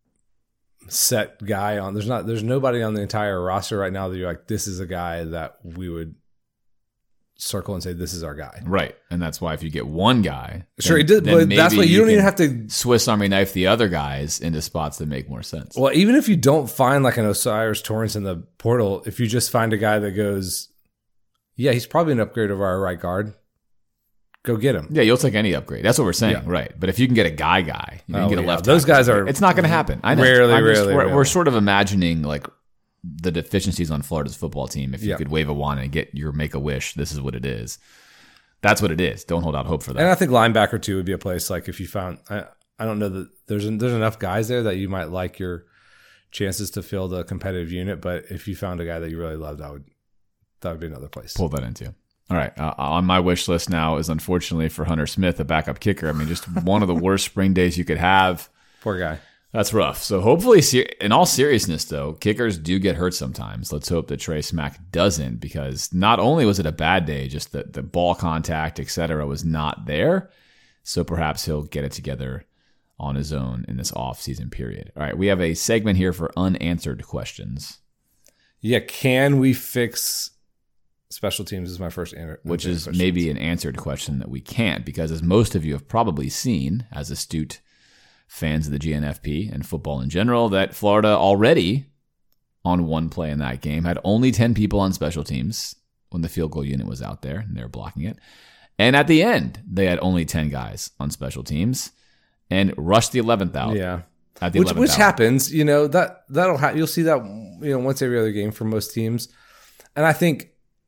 set guy on. There's nobody on the entire roster right now that you're like, this is a guy that we would circle and say, this is our guy. Right. And that's why if you get 1 guy... Sure, he did, but that's why you don't even have to... Swiss Army knife the other guys into spots that make more sense. Well, even if you don't find like an Osiris Torrance in the portal, if you just find a guy that goes... Yeah, he's probably an upgrade over our right guard. Go get him. Yeah, you'll take any upgrade. That's what we're saying, right? But if you can get a guy, you can get a left. Those guys are. It's not going to happen. I know. Rarely. We're sort of imagining like the deficiencies on Florida's football team. If you could wave a wand and get your make a wish, this is what it is. That's what it is. Don't hold out hope for that. And I think linebacker too would be a place like if you found. I don't know that there's enough guys there that you might like your chances to fill the competitive unit. But if you found a guy that you really loved, that would be another place. Pull that into. All right. On my wish list now is, unfortunately for Hunter Smith, a backup kicker. I mean, just one of the worst spring days you could have. Poor guy. That's rough. So hopefully, in all seriousness, though, kickers do get hurt sometimes. Let's hope that Trey Smack doesn't, because not only was it a bad day, just the ball contact, et cetera, was not there. So perhaps he'll get it together on his own in this off-season period. All right, we have a segment here for unanswered questions. Yeah, can we fix special teams is my first answer. Which is maybe an answered question that we can't, because as most of you have probably seen as astute fans of the GNFP and football in general, that Florida already on one play in that game had only 10 people on special teams when the field goal unit was out there and they were blocking it. And at the end, they had only 10 guys on special teams and rushed the 11th out. Yeah. At the 11th which out. happens, that'll you'll see that once every other game for most teams. And I think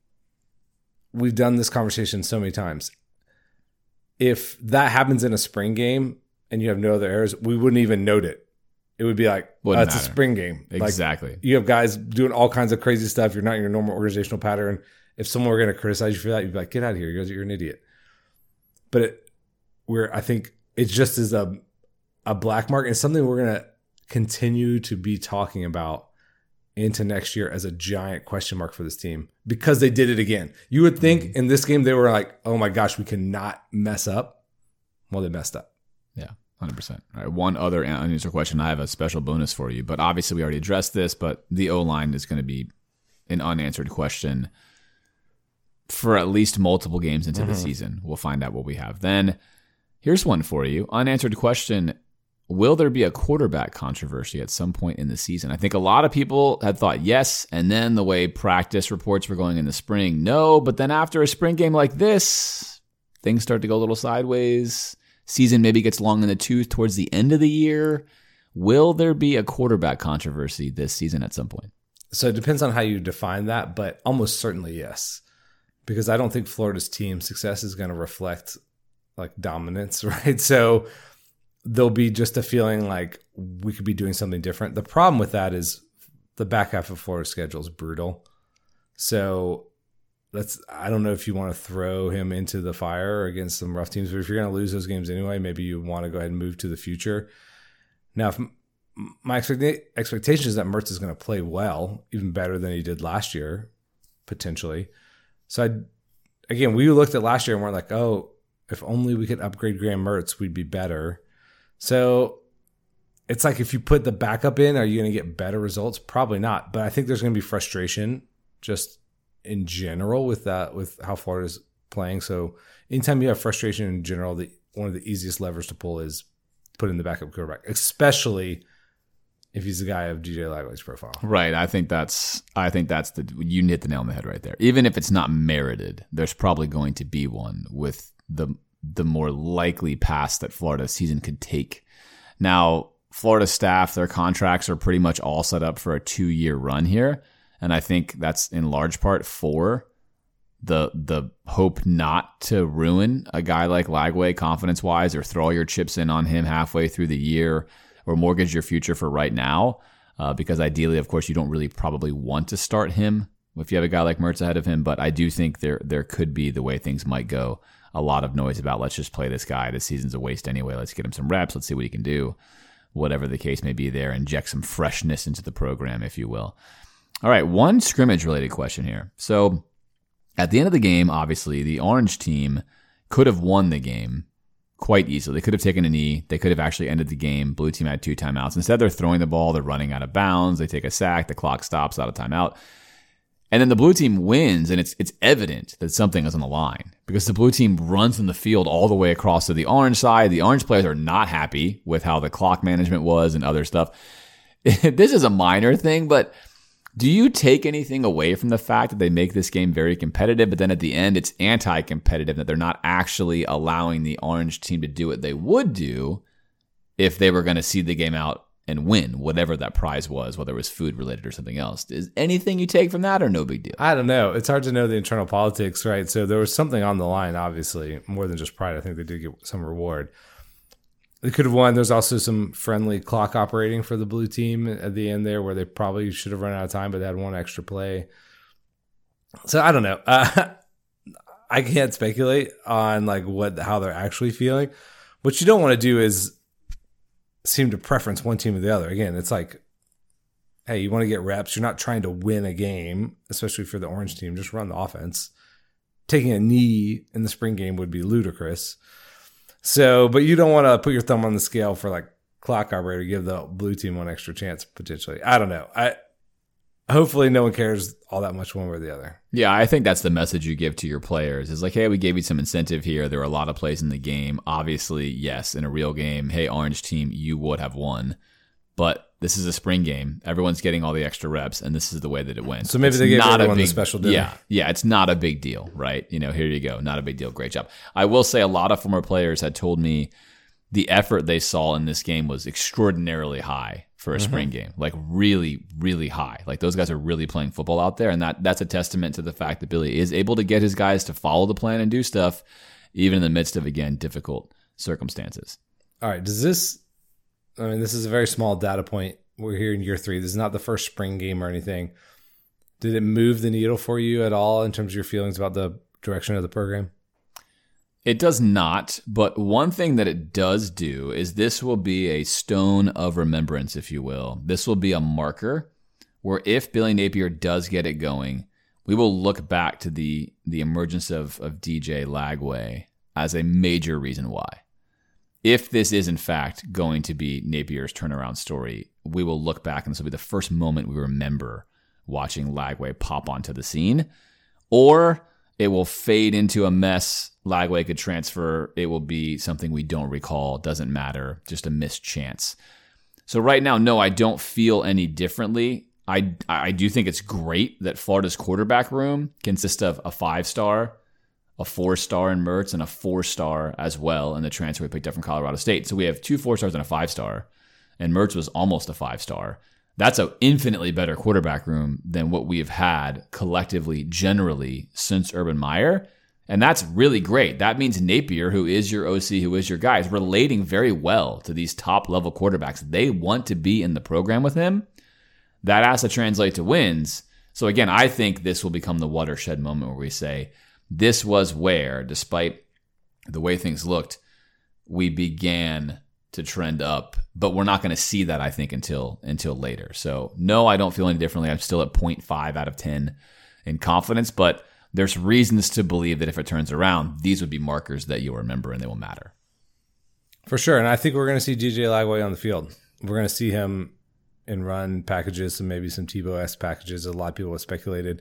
we've done this conversation so many times. If that happens in a spring game and you have no other errors, we wouldn't even note it. It would be like, it's a spring game. Exactly. Like, you have guys doing all kinds of crazy stuff. You're not in your normal organizational pattern. If someone were going to criticize you for that, you'd be like, get out of here. You're an idiot. But I think it just is a black mark. It's something we're going to continue to be talking about into next year as a giant question mark for this team because they did it again. You would think in this game they were like, oh my gosh, we cannot mess up. Well, they messed up. Yeah, 100%. All right, one other unanswered question. I have a special bonus for you, but obviously we already addressed this, but the O-line is going to be an unanswered question for at least multiple games into the season. We'll find out what we have then. Here's one for you. Unanswered question. Will there be a quarterback controversy at some point in the season? I think a lot of people had thought yes, and then the way practice reports were going in the spring, no. But then after a spring game like this, things start to go a little sideways. Season maybe gets long in the tooth towards the end of the year. Will there be a quarterback controversy this season at some point? So it depends on how you define that, but almost certainly yes. Because I don't think Florida's team success is going to reflect like dominance, right? So there'll be just a feeling like we could be doing something different. The problem with that is the back half of Florida's schedule is brutal. So I don't know if you want to throw him into the fire against some rough teams, but if you're going to lose those games anyway, maybe you want to go ahead and move to the future. Now, if my expectation is that Mertz is going to play well, even better than he did last year, potentially. So we looked at last year and we're like, oh, if only we could upgrade Graham Mertz, we'd be better. So it's like if you put the backup in, are you going to get better results? Probably not. But I think there's going to be frustration just in general with that, with how Florida's playing. So anytime you have frustration in general, one of the easiest levers to pull is put in the backup quarterback, especially if he's the guy of DJ Lagway's profile. Right. I think that's you hit the nail on the head right there. Even if it's not merited, there's probably going to be one with the more likely pass that Florida season could take. Now, Florida staff, their contracts are pretty much all set up for a 2-year run here. And I think that's in large part for the hope not to ruin a guy like Lagway confidence-wise or throw all your chips in on him halfway through the year or mortgage your future for right now. Because ideally, of course, you don't really probably want to start him if you have a guy like Mertz ahead of him. But I do think there could be, the way things might go, a lot of noise about let's just play this guy. This season's a waste anyway. Let's get him some reps. Let's see what he can do. Whatever the case may be there, inject some freshness into the program, if you will. All right, one scrimmage-related question here. So at the end of the game, obviously, the Orange team could have won the game quite easily. They could have taken a knee. They could have actually ended the game. Blue team had 2 timeouts. Instead, they're throwing the ball. They're running out of bounds. They take a sack. The clock stops, out of timeout. And then the blue team wins, and it's evident that something is on the line because the blue team runs in the field all the way across to the orange side. The orange players are not happy with how the clock management was and other stuff. This is a minor thing, but do you take anything away from the fact that they make this game very competitive, but then at the end it's anti-competitive, that they're not actually allowing the orange team to do what they would do if they were going to see the game out and win, whatever that prize was, whether it was food related or something else? Is anything you take from that or no big deal? I don't know. It's hard to know the internal politics, right? So there was something on the line, obviously, more than just pride. I think they did get some reward. They could have won. There's also some friendly clock operating for the blue team at the end there where they probably should have run out of time, but they had one extra play. So I don't know. I can't speculate on like how they're actually feeling. What you don't want to do is seem to preference one team or the other. Again, it's like, hey, you want to get reps. You're not trying to win a game, especially for the orange team. Just run the offense. Taking a knee in the spring game would be ludicrous. So, but you don't want to put your thumb on the scale for like clock operator, give the blue team one extra chance potentially. I don't know. Hopefully no one cares all that much one way or the other. Yeah, I think that's the message you give to your players. Is like, hey, we gave you some incentive here. There were a lot of plays in the game. Obviously, yes, in a real game, hey, orange team, you would have won. But this is a spring game. Everyone's getting all the extra reps, and this is the way that it went. So maybe they gave everyone the special dinner. Yeah, it's not a big deal, right? You know, here you go. Not a big deal. Great job. I will say a lot of former players had told me the effort they saw in this game was extraordinarily high for a spring game. Like really, really high. Like those guys are really playing football out there, and that's a testament to the fact that Billy is able to get his guys to follow the plan and do stuff, even in the midst of, again, difficult circumstances. All right, this is a very small data point. We're here in year 3. This is not the first spring game or anything. Did it move the needle for you at all in terms of your feelings about the direction of the program? It does not, but one thing that it does do is this will be a stone of remembrance, if you will. This will be a marker where if Billy Napier does get it going, we will look back to the emergence of DJ Lagway as a major reason why. If this is, in fact, going to be Napier's turnaround story, we will look back and this will be the first moment we remember watching Lagway pop onto the scene. Or it will fade into a mess. Lagway could transfer. It will be something we don't recall. Doesn't matter. Just a missed chance. So right now, no, I don't feel any differently. I do think it's great that Florida's quarterback room consists of a 5-star, a 4-star in Mertz, and a 4-star as well in the transfer we picked up from Colorado State. So we have 2 4-stars and a 5-star, and Mertz was almost a 5-star. That's an infinitely better quarterback room than what we have had collectively, generally, since Urban Meyer. And that's really great. That means Napier, who is your OC, who is your guy, is relating very well to these top-level quarterbacks. They want to be in the program with him. That has to translate to wins. So again, I think this will become the watershed moment where we say, this was where, despite the way things looked, we began to trend up. But we're not going to see that, I think, until later. So no, I don't feel any differently. I'm still at 0.5 out of 10 in confidence, but there's reasons to believe that if it turns around, these would be markers that you'll remember and they will matter. For sure. And I think we're going to see DJ Lagway on the field. We're going to see him in run packages and maybe some Tebow-esque packages. A lot of people have speculated.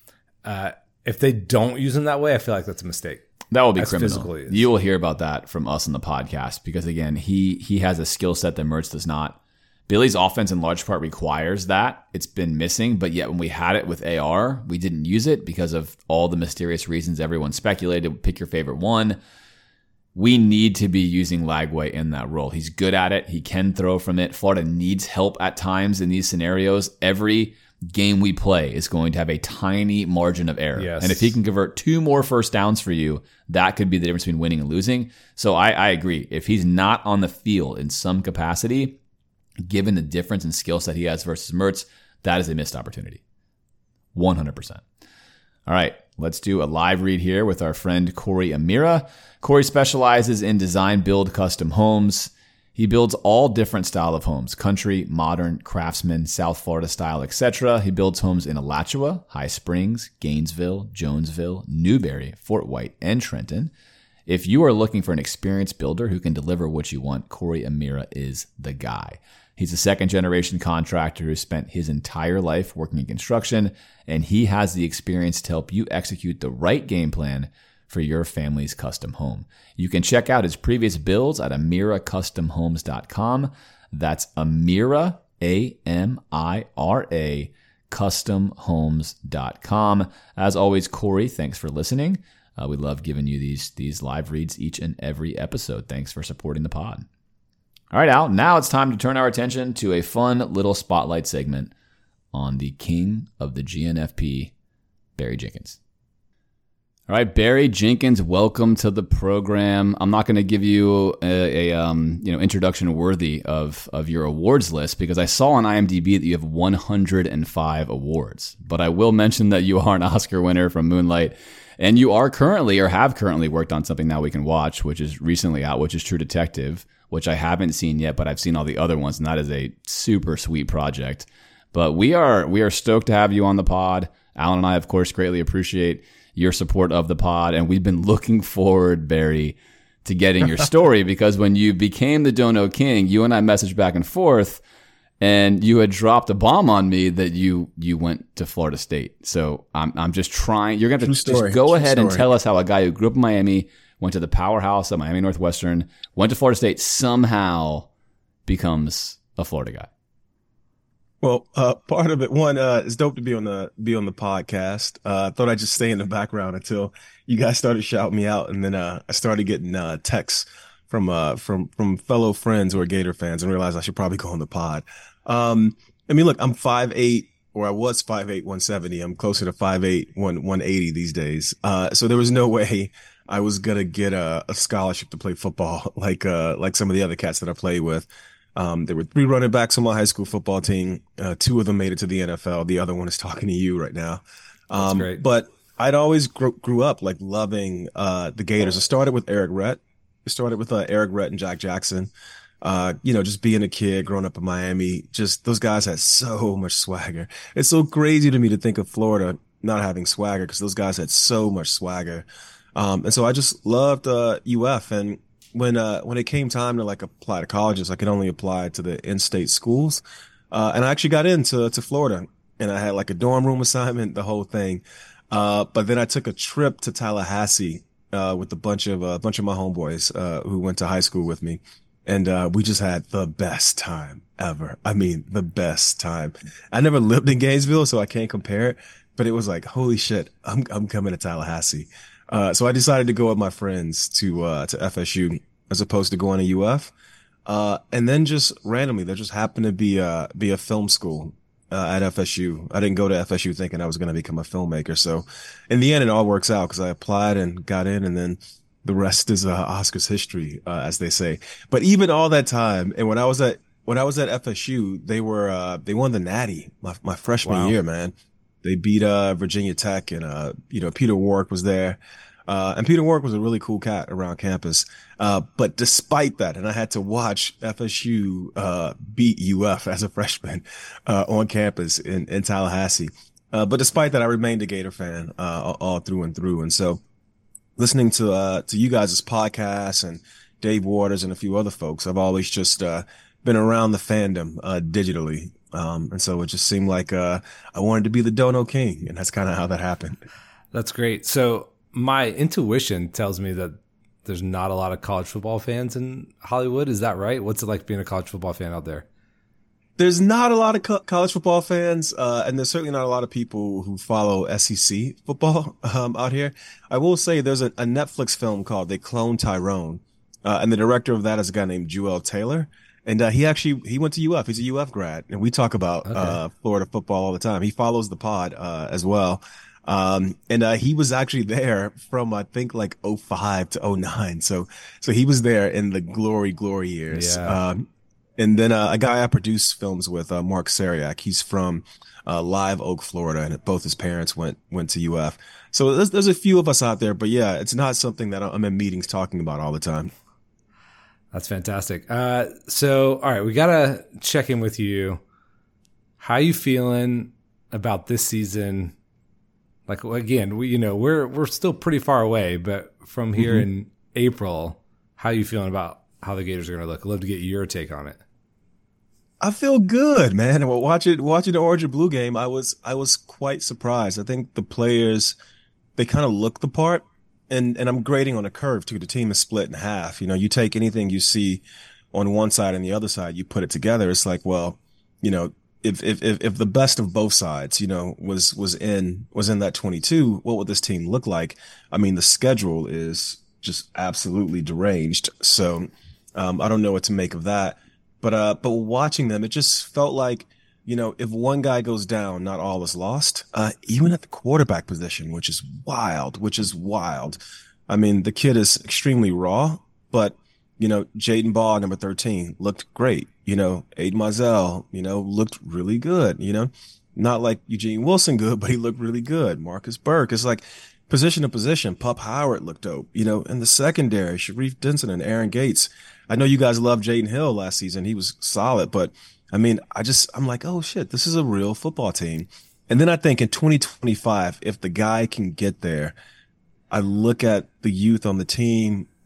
If they don't use him that way, I feel like that's a mistake. That will be criminal. You will hear about that from us on the podcast because, again, he has a skill set that Mertz does not. Billy's offense in large part requires that. It's been missing, but yet when we had it with AR, we didn't use it because of all the mysterious reasons everyone speculated. Pick your favorite one. We need to be using Lagway in that role. He's good at it. He can throw from it. Florida needs help at times in these scenarios. Every game we play is going to have a tiny margin of error. Yes. And if he can convert 2 more first downs for you, that could be the difference between winning and losing. So I agree. If he's not on the field in some capacity, given the difference in skill set he has versus Mertz, that is a missed opportunity. 100%. All right, let's do a live read here with our friend Corey Amira. Corey specializes in design, build, custom homes. He builds all different style of homes, country, modern, craftsman, South Florida style, etc. He builds homes in Alachua, High Springs, Gainesville, Jonesville, Newberry, Fort White, and Trenton. If you are looking for an experienced builder who can deliver what you want, Corey Amira is the guy. He's a second-generation contractor who spent his entire life working in construction, and he has the experience to help you execute the right game plan for your family's custom home. You can check out his previous builds at AmiraCustomHomes.com. That's Amira, A-M-I-R-A, CustomHomes.com. As always, Corey, thanks for listening. We love giving you these live reads each and every episode. Thanks for supporting the pod. All right, Al, now it's time to turn our attention to a fun little spotlight segment on the king of the GNFP, Barry Jenkins. All right, Barry Jenkins, welcome to the program. I'm not going to give you a introduction worthy of your awards list because I saw on IMDb that you have 105 awards. But I will mention that you are an Oscar winner from Moonlight, and you are currently or have currently worked on something now we can watch, which is recently out, which is True Detective, which I haven't seen yet, but I've seen all the other ones, and that is a super sweet project. But we are stoked to have you on the pod. Alan and I, of course, greatly appreciate your support of the pod, and we've been looking forward, Barry, to getting your story, because when you became the Dono King, you and I messaged back and forth, and you had dropped a bomb on me that you went to Florida State. So I'm just trying. You're going to have to just go ahead and tell us how a guy who grew up in Miami, went to the powerhouse at Miami Northwestern, went to Florida State, somehow becomes a Florida guy. Well, part of it, one, it's dope to be on the podcast. Thought I'd just stay in the background until you guys started shouting me out, and then I started getting texts from fellow friends who are Gator fans, and realized I should probably go on the pod. I mean, look, I'm 5'8", or I was 5'8", 170. I'm closer to 5'8", 180 these days. So there was no way I was gonna get a scholarship to play football like some of the other cats that I played with. There were 3 running backs on my high school football team. 2 of them made it to the NFL. The other one is talking to you right now. That's great. But I'd always grew up like loving the Gators. I started with Eric Rhett. Eric Rhett and Jack Jackson. Just being a kid growing up in Miami, just those guys had so much swagger. It's so crazy to me to think of Florida not having swagger, because those guys had so much swagger. And so I just loved UF. And when it came time to like apply to colleges, I could only apply to the in-state schools. And I actually got into Florida, and I had like a dorm room assignment, the whole thing. But then I took a trip to Tallahassee with a bunch of my homeboys who went to high school with me, and we just had the best time ever. I mean, the best time. I never lived in Gainesville, so I can't compare it, but it was like, holy shit, I'm coming to Tallahassee. So I decided to go with my friends to FSU as opposed to going to UF. And then just randomly, there just happened to be a film school at FSU. I didn't go to FSU thinking I was going to become a filmmaker. So in the end, it all works out because I applied and got in, and then the rest is Oscar's history, as they say. But even all that time, and when I was at FSU, they won the Natty my freshman year, man. They beat Virginia Tech, and Peter Warwick was there. And Peter Warwick was a really cool cat around campus. But despite that, and I had to watch FSU beat UF as a freshman on campus in Tallahassee. But despite that, I remained a Gator fan all through and through. And so listening to you guys' podcasts and Dave Waters and a few other folks, I've always just been around the fandom digitally. And so it just seemed like I wanted to be the Dono King, and that's kind of how that happened. That's great. So my intuition tells me that there's not a lot of college football fans in Hollywood. Is that right? What's it like being a college football fan out there? There's not a lot of college football fans, and there's certainly not a lot of people who follow SEC football out here. I will say there's a Netflix film called They Clone Tyrone, and the director of that is a guy named Jewel Taylor. And he went to UF. He's a UF grad, and we talk about Florida football all the time. He follows the pod as well. And he was actually there from, I think, like 05 to 09. So he was there in the glory years. Yeah. And then a guy I produce films with, Mark Sariak. He's from Live Oak, Florida, and both his parents went to UF. So there's a few of us out there, but yeah, it's not something that I'm in meetings talking about all the time. That's fantastic. So, all right, we got to check in with you. How you feeling about this season? Like, again, we're still pretty far away, but from here in April, how you feeling about how the Gators are going to look? I'd love to get your take on it. I feel good, man. Well, watching the Orange and Blue game, I was quite surprised. I think the players, they kind of look the part. And I'm grading on a curve too. The team is split in half. You take anything you see on one side and the other side, you put it together. It's like, well, if the best of both sides, was in that 22, what would this team look like? I mean, the schedule is just absolutely deranged. So, I don't know what to make of that, but watching them, it just felt like, if one guy goes down, not all is lost. Even at the quarterback position, which is wild. I mean, the kid is extremely raw, but, Jaden Ball, number 13, looked great. Aiden Mizell, looked really good, not like Eugene Wilson good, but he looked really good. Marcus Burke. It's like position to position. Pup Howard looked dope, in the secondary, Sharif Denson and Aaron Gates. I know you guys loved Jaden Hill last season. He was solid, but I mean, I'm like, oh shit, this is a real football team. And then I think in 2025, if the guy can get there, I look at the youth on the team,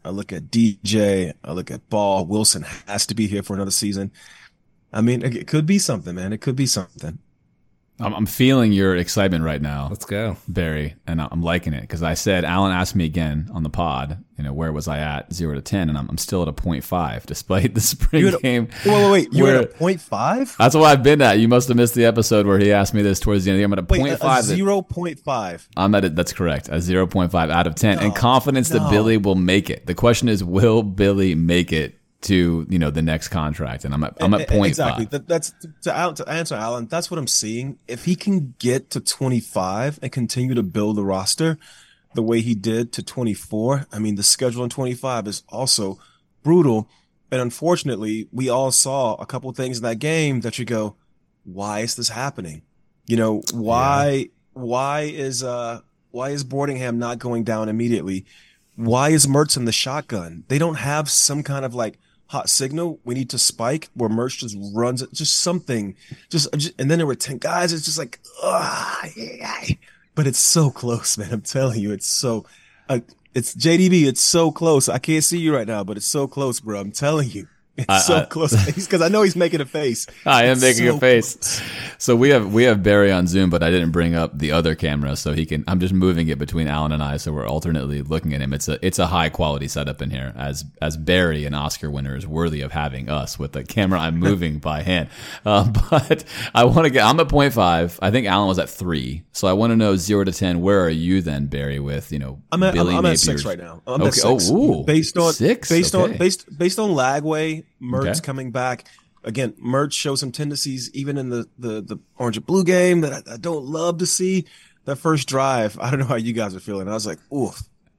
I look at DJ, I look at Ball. Wilson has to be here for another season. I mean, it could be something, man. It could be something. I'm feeling your excitement right now. Let's go, Barry, and I'm liking it because I said Alan asked me again on the pod, where was I at 0 to 10, and I'm still at a 0.5 despite the spring game. Wait, you're at a 0.5? That's what I've been at. You must have missed the episode where he asked me this towards the end. I'm at a 0.5. 0.5. I'm at it. That's correct. A 0.5 out of 10, and confidence that Billy will make it. The question is, will Billy make it to the next contract? And I'm at 0.5. Exactly. That's to answer Alan. That's what I'm seeing. If he can get to 25 and continue to build the roster the way he did to 24, I mean, the schedule in 25 is also brutal. And unfortunately, we all saw a couple of things in that game that you go, why is this happening? Why is Boardingham not going down immediately? Why is Mertz in the shotgun? They don't have some kind of hot signal. We need to spike where Mertz just runs it, just something, and then there were 10 guys. It's just like, but it's so close, man. I'm telling you, it's so, it's JDB. It's so close. I can't see you right now, but it's so close, bro. I'm telling you. It's so close because I know he's making a face. I am making a face. Close. So we have Barry on Zoom, but I didn't bring up the other camera so he can. I'm just moving it between Alan and I, so we're alternately looking at him. It's a high quality setup in here. As Barry, an Oscar winner, is worthy of having us with the camera I'm moving by hand. But I want to get. I'm at 0.5. I think Alan was at 3. So I want to know 0 to 10. Where are you then, Barry? With I'm at 6 right now. I'm at 6. Based on 6. Based on Lagway. Mertz coming back again. Mertz shows some tendencies even in the orange and blue game that I don't love to see. That first drive, I don't know how you guys are feeling. I was like, oof,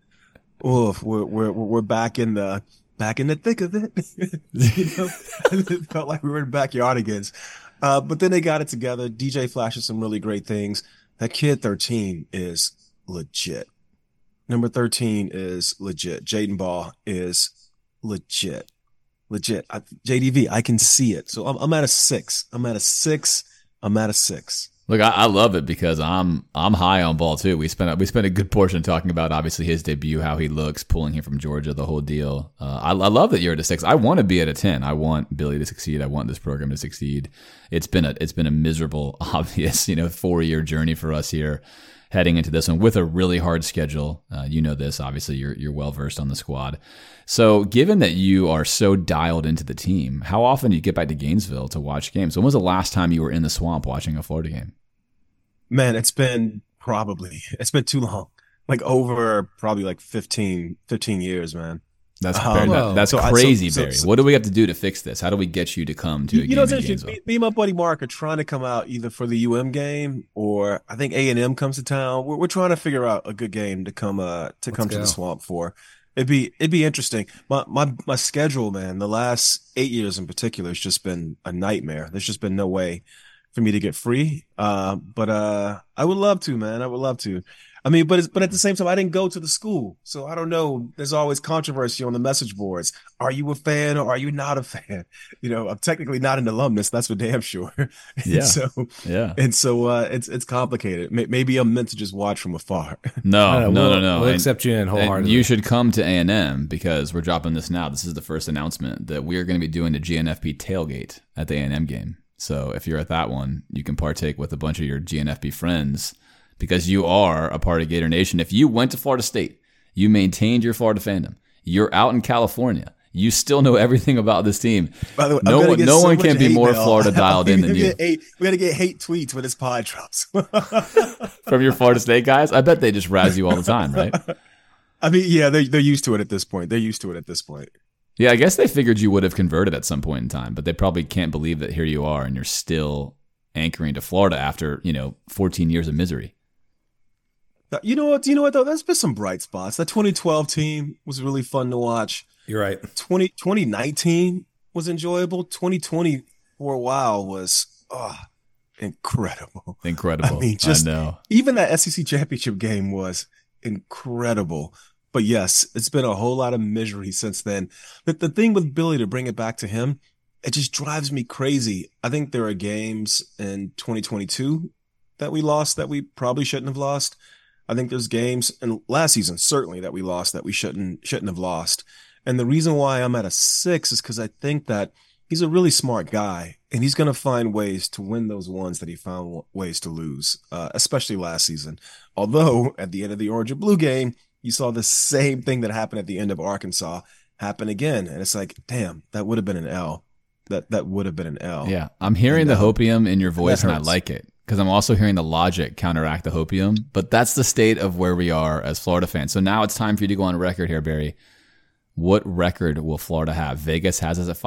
we're back in the thick of it. It felt like we were in backyardigans. But then they got it together. DJ flashes some really great things. That kid 13 is legit. Number 13 is legit. Jaden Ball is legit. JDV, I can see it. So I'm at a 6. I'm at a 6. Look, I love it because I'm high on Ball too. We spent a good portion talking about obviously his debut, how he looks, pulling him from Georgia, the whole deal. I love that you're at a 6. I want to be at a 10. I want Billy to succeed. I want this program to succeed. It's been a miserable, obvious 4-year journey for us here, heading into this one with a really hard schedule. You know this, obviously you're well versed on the squad. So given that you are so dialed into the team, how often do you get back to Gainesville to watch games? When was the last time you were in the swamp watching a Florida game? Man, it's been too long. Over probably 15 years, man. That's crazy, Barry. What do we have to do to fix this? How do we get you to come to a game in Gainesville? Me and my buddy Mark are trying to come out either for the UM game or I think A&M comes to town. We're trying to figure out a good game to come to the swamp for. It'd be interesting. My schedule, man, the last 8 years in particular has just been a nightmare. There's just been no way for me to get free. But I would love to, man. I would love to. I mean, but at the same time, I didn't go to the school. So I don't know. There's always controversy on the message boards. Are you a fan or are you not a fan? I'm technically not an alumnus. That's for damn sure. Yeah. And so it's complicated. Maybe I'm meant to just watch from afar. No. We'll accept you in wholeheartedly. You should come to A&M because we're dropping this now. This is the first announcement that we are going to be doing the GNFP tailgate at the A&M game. So if you're at that one, you can partake with a bunch of your GNFP friends because you are a part of Gator Nation. If you went to Florida State, you maintained your Florida fandom, you're out in California, you still know everything about this team. By the way, no one can be more Florida dialed in than you. We're going to get hate tweets when this pod drops. From your Florida State guys? I bet they just razz you all the time, right? I mean, yeah, they're used to it at this point. Yeah, I guess they figured you would have converted at some point in time, but they probably can't believe that here you are and you're still anchoring to Florida after, 14 years of misery. You know what though? There's been some bright spots. That 2012 team was really fun to watch. You're right. 2019 was enjoyable. 2020 for a while was incredible. Incredible. I mean, I know. Even that SEC championship game was incredible. But yes, it's been a whole lot of misery since then. But the thing with Billy, to bring it back to him, it just drives me crazy. I think there are games in 2022 that we lost that we probably shouldn't have lost. I think there's games, and last season certainly, that we lost that we shouldn't have lost. And the reason why I'm at a 6 is because I think that he's a really smart guy, and he's going to find ways to win those ones that he found ways to lose, especially last season. Although at the end of the Orange and Blue game, you saw the same thing that happened at the end of Arkansas happen again. And it's like, damn, that would have been an L. That would have been an L. Yeah, I'm hearing the hopium in your voice, and I like it. Because I'm also hearing the logic counteract the hopium. But that's the state of where we are as Florida fans. So now it's time for you to go on record here, Barry. What record will Florida have? Vegas has us at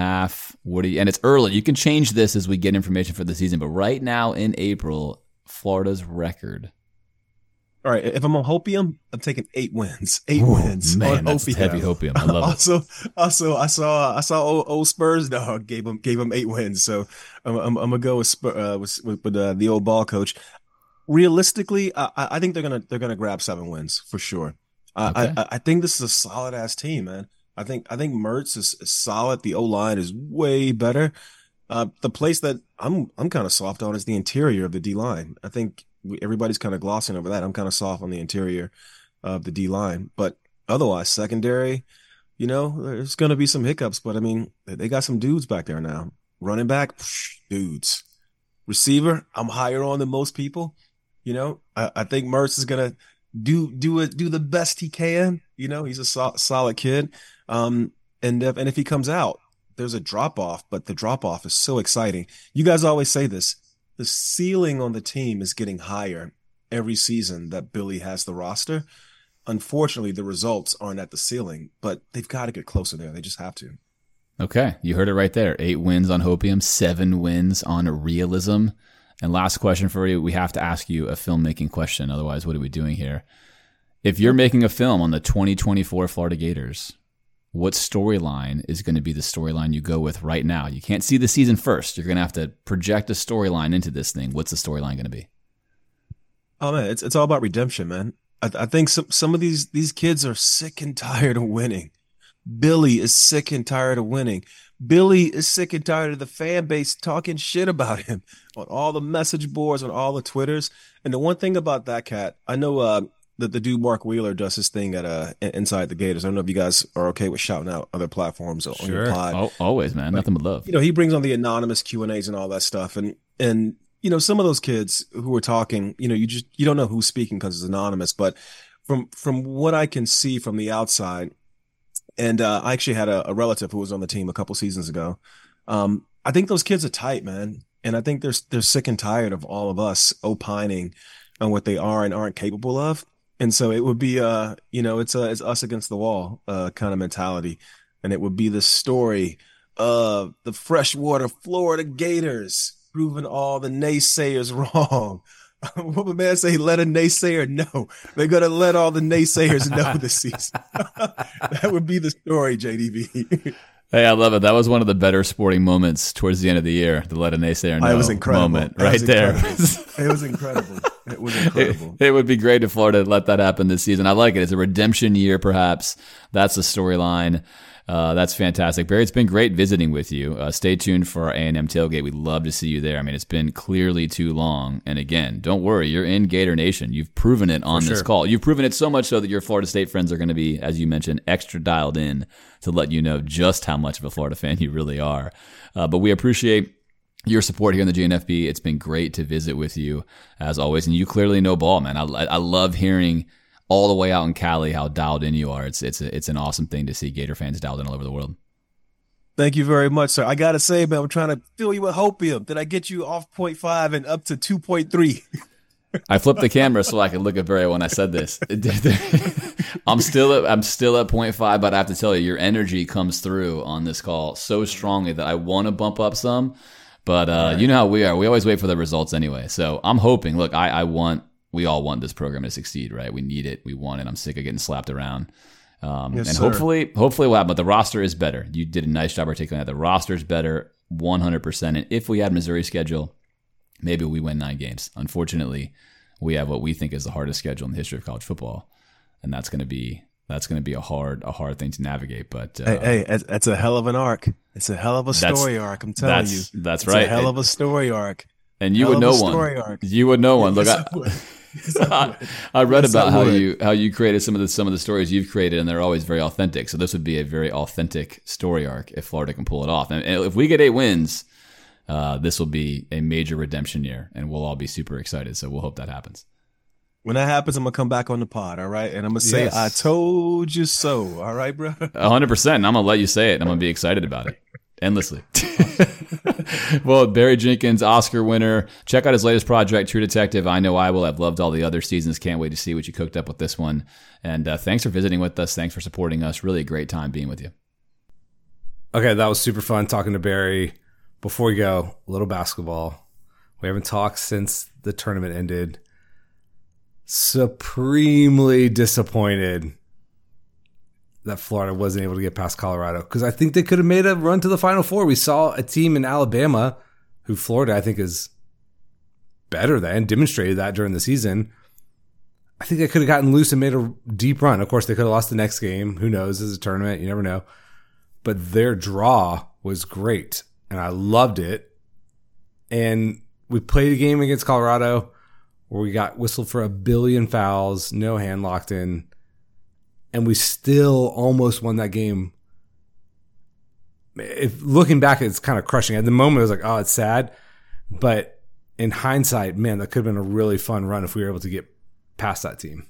5.5. And it's early. You can change this as we get information for the season. But right now in April, Florida's record. All right. If I'm on hopium, I'm taking 8 wins. 8 wins. Man, on that's hopium. Heavy hopium. I love it. Also, I saw old Spurs dog gave him 8 wins. So I'm gonna go with the old ball coach. Realistically, I think they're gonna grab 7 wins for sure. Okay. I think this is a solid ass team, man. I think Mertz is solid. The O-line is way better. The place that I'm kind of soft on is the interior of the D-line. I think everybody's kind of glossing over that. I'm kind of soft on the interior of the D-line, but otherwise secondary, there's going to be some hiccups, but I mean, they got some dudes back there now. Running back, dudes. Receiver, I'm higher on than most people. I think Mertz is going to do the best he can. He's a solid kid. And if he comes out, there's a drop off, but the drop off is so exciting. You guys always say this. The ceiling on the team is getting higher every season that Billy has the roster. Unfortunately, the results aren't at the ceiling, but they've got to get closer there. They just have to. Okay, you heard it right there. 8 wins on hopium, 7 wins on realism. And last question for you, we have to ask you a filmmaking question. Otherwise, what are we doing here? If you're making a film on the 2024 Florida Gators, what storyline is going to be the storyline you go with right now? You can't see the season first. You're going to have to project a storyline into this thing. What's the storyline going to be? Oh man, it's all about redemption, man. I think some of these kids are sick and tired of winning. Billy is sick and tired of winning. Billy is sick and tired of the fan base talking shit about him on all the message boards, on all the Twitters. And the one thing about that cat, I know that the dude Mark Wheeler does his thing at Inside the Gators. I don't know if you guys are okay with shouting out other platforms on your pod. Oh, always, man. Nothing but love. He brings on the anonymous Q&As and all that stuff. And some of those kids who are talking, you don't know who's speaking because it's anonymous. But from what I can see from the outside, and I actually had a relative who was on the team a couple seasons ago. I think those kids are tight, man. And I think they're sick and tired of all of us opining on what they are and aren't capable of. And so it would be, it's us against the wall kind of mentality. And it would be the story of the freshwater Florida Gators proving all the naysayers wrong. What would man say? Let a naysayer know. They're going to let all the naysayers know this season. That would be the story, JDB. Hey, I love it. That was one of the better sporting moments towards the end of the year. The let a naysayer know moment right there. It was incredible. It was incredible. It would be great if Florida let that happen this season. I like it. It's a redemption year, perhaps. That's the storyline. That's fantastic. Barry, it's been great visiting with you. Stay tuned for our A&M tailgate. We'd love to see you there. I mean, it's been clearly too long. And again, don't worry. You're in Gator Nation. You've proven it on this call. You've proven it so much so that your Florida State friends are going to be, as you mentioned, extra dialed in to let you know just how much of a Florida fan you really are. But we appreciate your support here in the GNFB. It's been great to visit with you, as always. And you clearly know ball, man. I love hearing all the way out in Cali how dialed in you are. It's an awesome thing to see Gator fans dialed in all over the world. Thank you very much, sir. I got to say, man, I'm trying to fill you with hopium. Did I get you off 0.5 and up to 2.3? I flipped the camera so I could look at Barry when I said this. I'm still at 0.5, but I have to tell you, your energy comes through on this call so strongly that I want to bump up some. But you know how we are. We always wait for the results anyway. So I'm hoping. Look, we all want this program to succeed, right? We need it. We want it. I'm sick of getting slapped around. Yes, and sir. hopefully we'll have, but the roster is better. You did a nice job articulating that. The roster is better 100%. And if we had Missouri schedule, maybe we win 9 games. Unfortunately, we have what we think is the hardest schedule in the history of college football. And that's going to be a hard thing to navigate. But hey, that's a hell of an arc. It's a hell of a story arc. I'm telling you. That's right. It's a hell of a story arc. And you would know one. You would know one. Look, I read about how you created some of the stories you've created, and they're always very authentic. So this would be a very authentic story arc if Florida can pull it off. And if we get 8 wins, this will be a major redemption year, and we'll all be super excited. So we'll hope that happens. When that happens, I'm going to come back on the pod, all right? And I'm going to say, I told you so, all right, bro? 100%. And I'm going to let you say it, and I'm going to be excited about it endlessly. Well, Barry Jenkins, Oscar winner. Check out his latest project, True Detective. I know I will. I've loved all the other seasons. Can't wait to see what you cooked up with this one. And thanks for visiting with us. Thanks for supporting us. Really a great time being with you. Okay, that was super fun talking to Barry. Before we go, a little basketball. We haven't talked since the tournament ended. Supremely disappointed that Florida wasn't able to get past Colorado, because I think they could have made a run to the Final Four. We saw a team in Alabama who Florida I think is better than, demonstrated that during the season. I think they could have gotten loose and made a deep run. Of course, they could have lost the next game. Who knows? It's a tournament. You never know. But their draw was great, and I loved it. And we played a game against Colorado where we got whistled for 1 billion fouls, no hand locked in, and we still almost won that game. If looking back, it's kind of crushing. At the moment, it was like, oh, it's sad. But in hindsight, man, that could have been a really fun run if we were able to get past that team.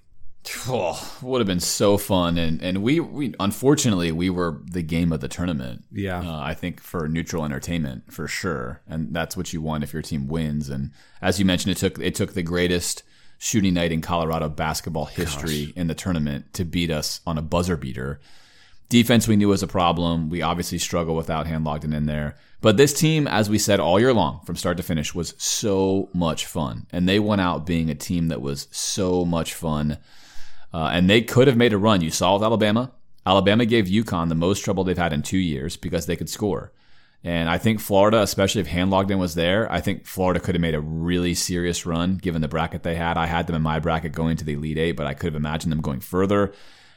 Oh, would have been so fun. And we unfortunately, we were the game of the tournament. Yeah. I think for neutral entertainment, for sure. And that's what you want if your team wins. And as you mentioned, it took the greatest shooting night in Colorado basketball history in the tournament to beat us on a buzzer beater. Defense we knew was a problem. We obviously struggle without hand locked in there. But this team, as we said all year long, from start to finish, was so much fun. And they went out being a team that was so much fun. And they could have made a run. You saw with Alabama. Alabama gave UConn the most trouble they've had in 2 years because they could score. And I think Florida, especially if hand locked in was there, I think Florida could have made a really serious run given the bracket they had. I had them in my bracket going to the Elite Eight, but I could have imagined them going further.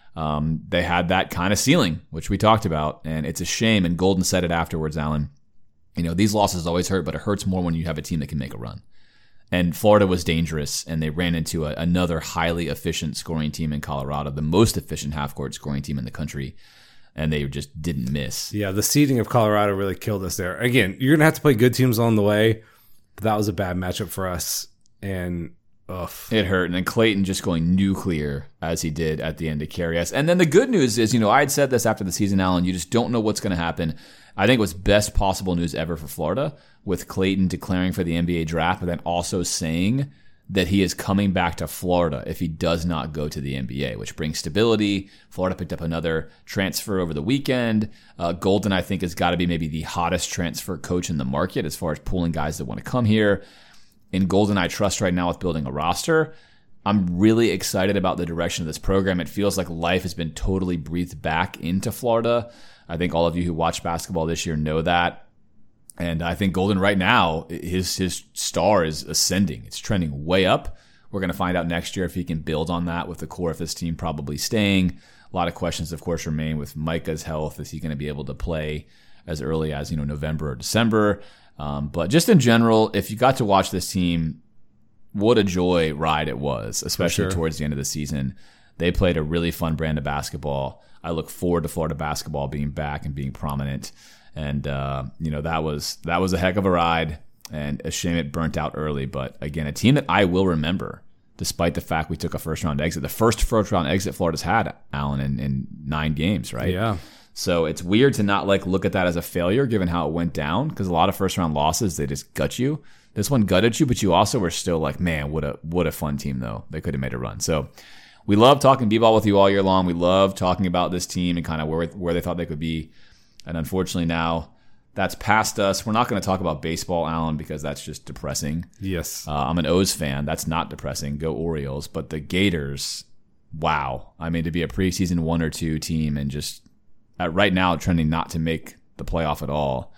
They had that kind of ceiling, which we talked about, and it's a shame. And Golden said it afterwards, Alan. You know, these losses always hurt, but it hurts more when you have a team that can make a run. And Florida was dangerous, and they ran into another highly efficient scoring team in Colorado, the most efficient half-court scoring team in the country, and they just didn't miss. Yeah, the seeding of Colorado really killed us there. Again, you're going to have to play good teams along the way, but that was a bad matchup for us, and it hurt. And then Clayton just going nuclear as he did at the end to carry us. And then the good news is, I had said this after the season, Alan, you just don't know what's going to happen. I think it was best possible news ever for Florida, with Clayton declaring for the NBA draft, but then also saying that he is coming back to Florida if he does not go to the NBA, which brings stability. Florida picked up another transfer over the weekend. Golden, I think, has got to be maybe the hottest transfer coach in the market as far as pulling guys that want to come here. In Golden, I trust right now with building a roster. I'm really excited about the direction of this program. It feels like life has been totally breathed back into Florida. I think all of you who watch basketball this year know that. And I think Golden right now, his star is ascending. It's trending way up. We're going to find out next year if he can build on that with the core of his team probably staying. A lot of questions, of course, remain with Micah's health. Is he going to be able to play as early as November or December? But just in general, if you got to watch this team, what a joy ride it was, especially towards the end of the season. They played a really fun brand of basketball. I look forward to Florida basketball being back and being prominent. And, that was a heck of a ride, and a shame it burnt out early. But again, a team that I will remember, despite the fact we took a first-round exit. The first round exit Florida's had, Alan, in 9 games, right? Yeah. So it's weird to not look at that as a failure given how it went down, because a lot of first-round losses, they just gut you. This one gutted you, but you also were still like, man, what a fun team, though. They could have made a run. So we love talking b-ball with you all year long. We love talking about this team and kind of where they thought they could be. And unfortunately now that's past us. We're not going to talk about baseball, Alan, because that's just depressing. Yes. I'm an O's fan. That's not depressing. Go Orioles. But the Gators, wow. I mean, to be a preseason 1 or 2 team and just right now trending not to make the playoff at all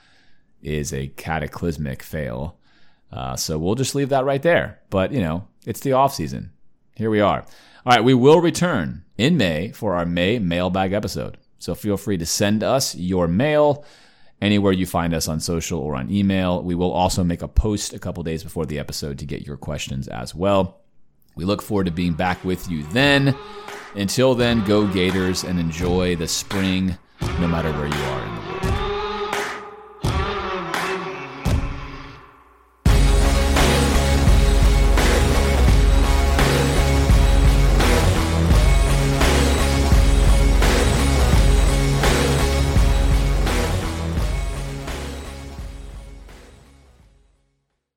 is a cataclysmic fail. So we'll just leave that right there. But, it's the offseason. Here we are. All right, we will return in May for our May mailbag episode. So feel free to send us your mail anywhere you find us on social or on email. We will also make a post a couple days before the episode to get your questions as well. We look forward to being back with you then. Until then, go Gators and enjoy the spring no matter where you are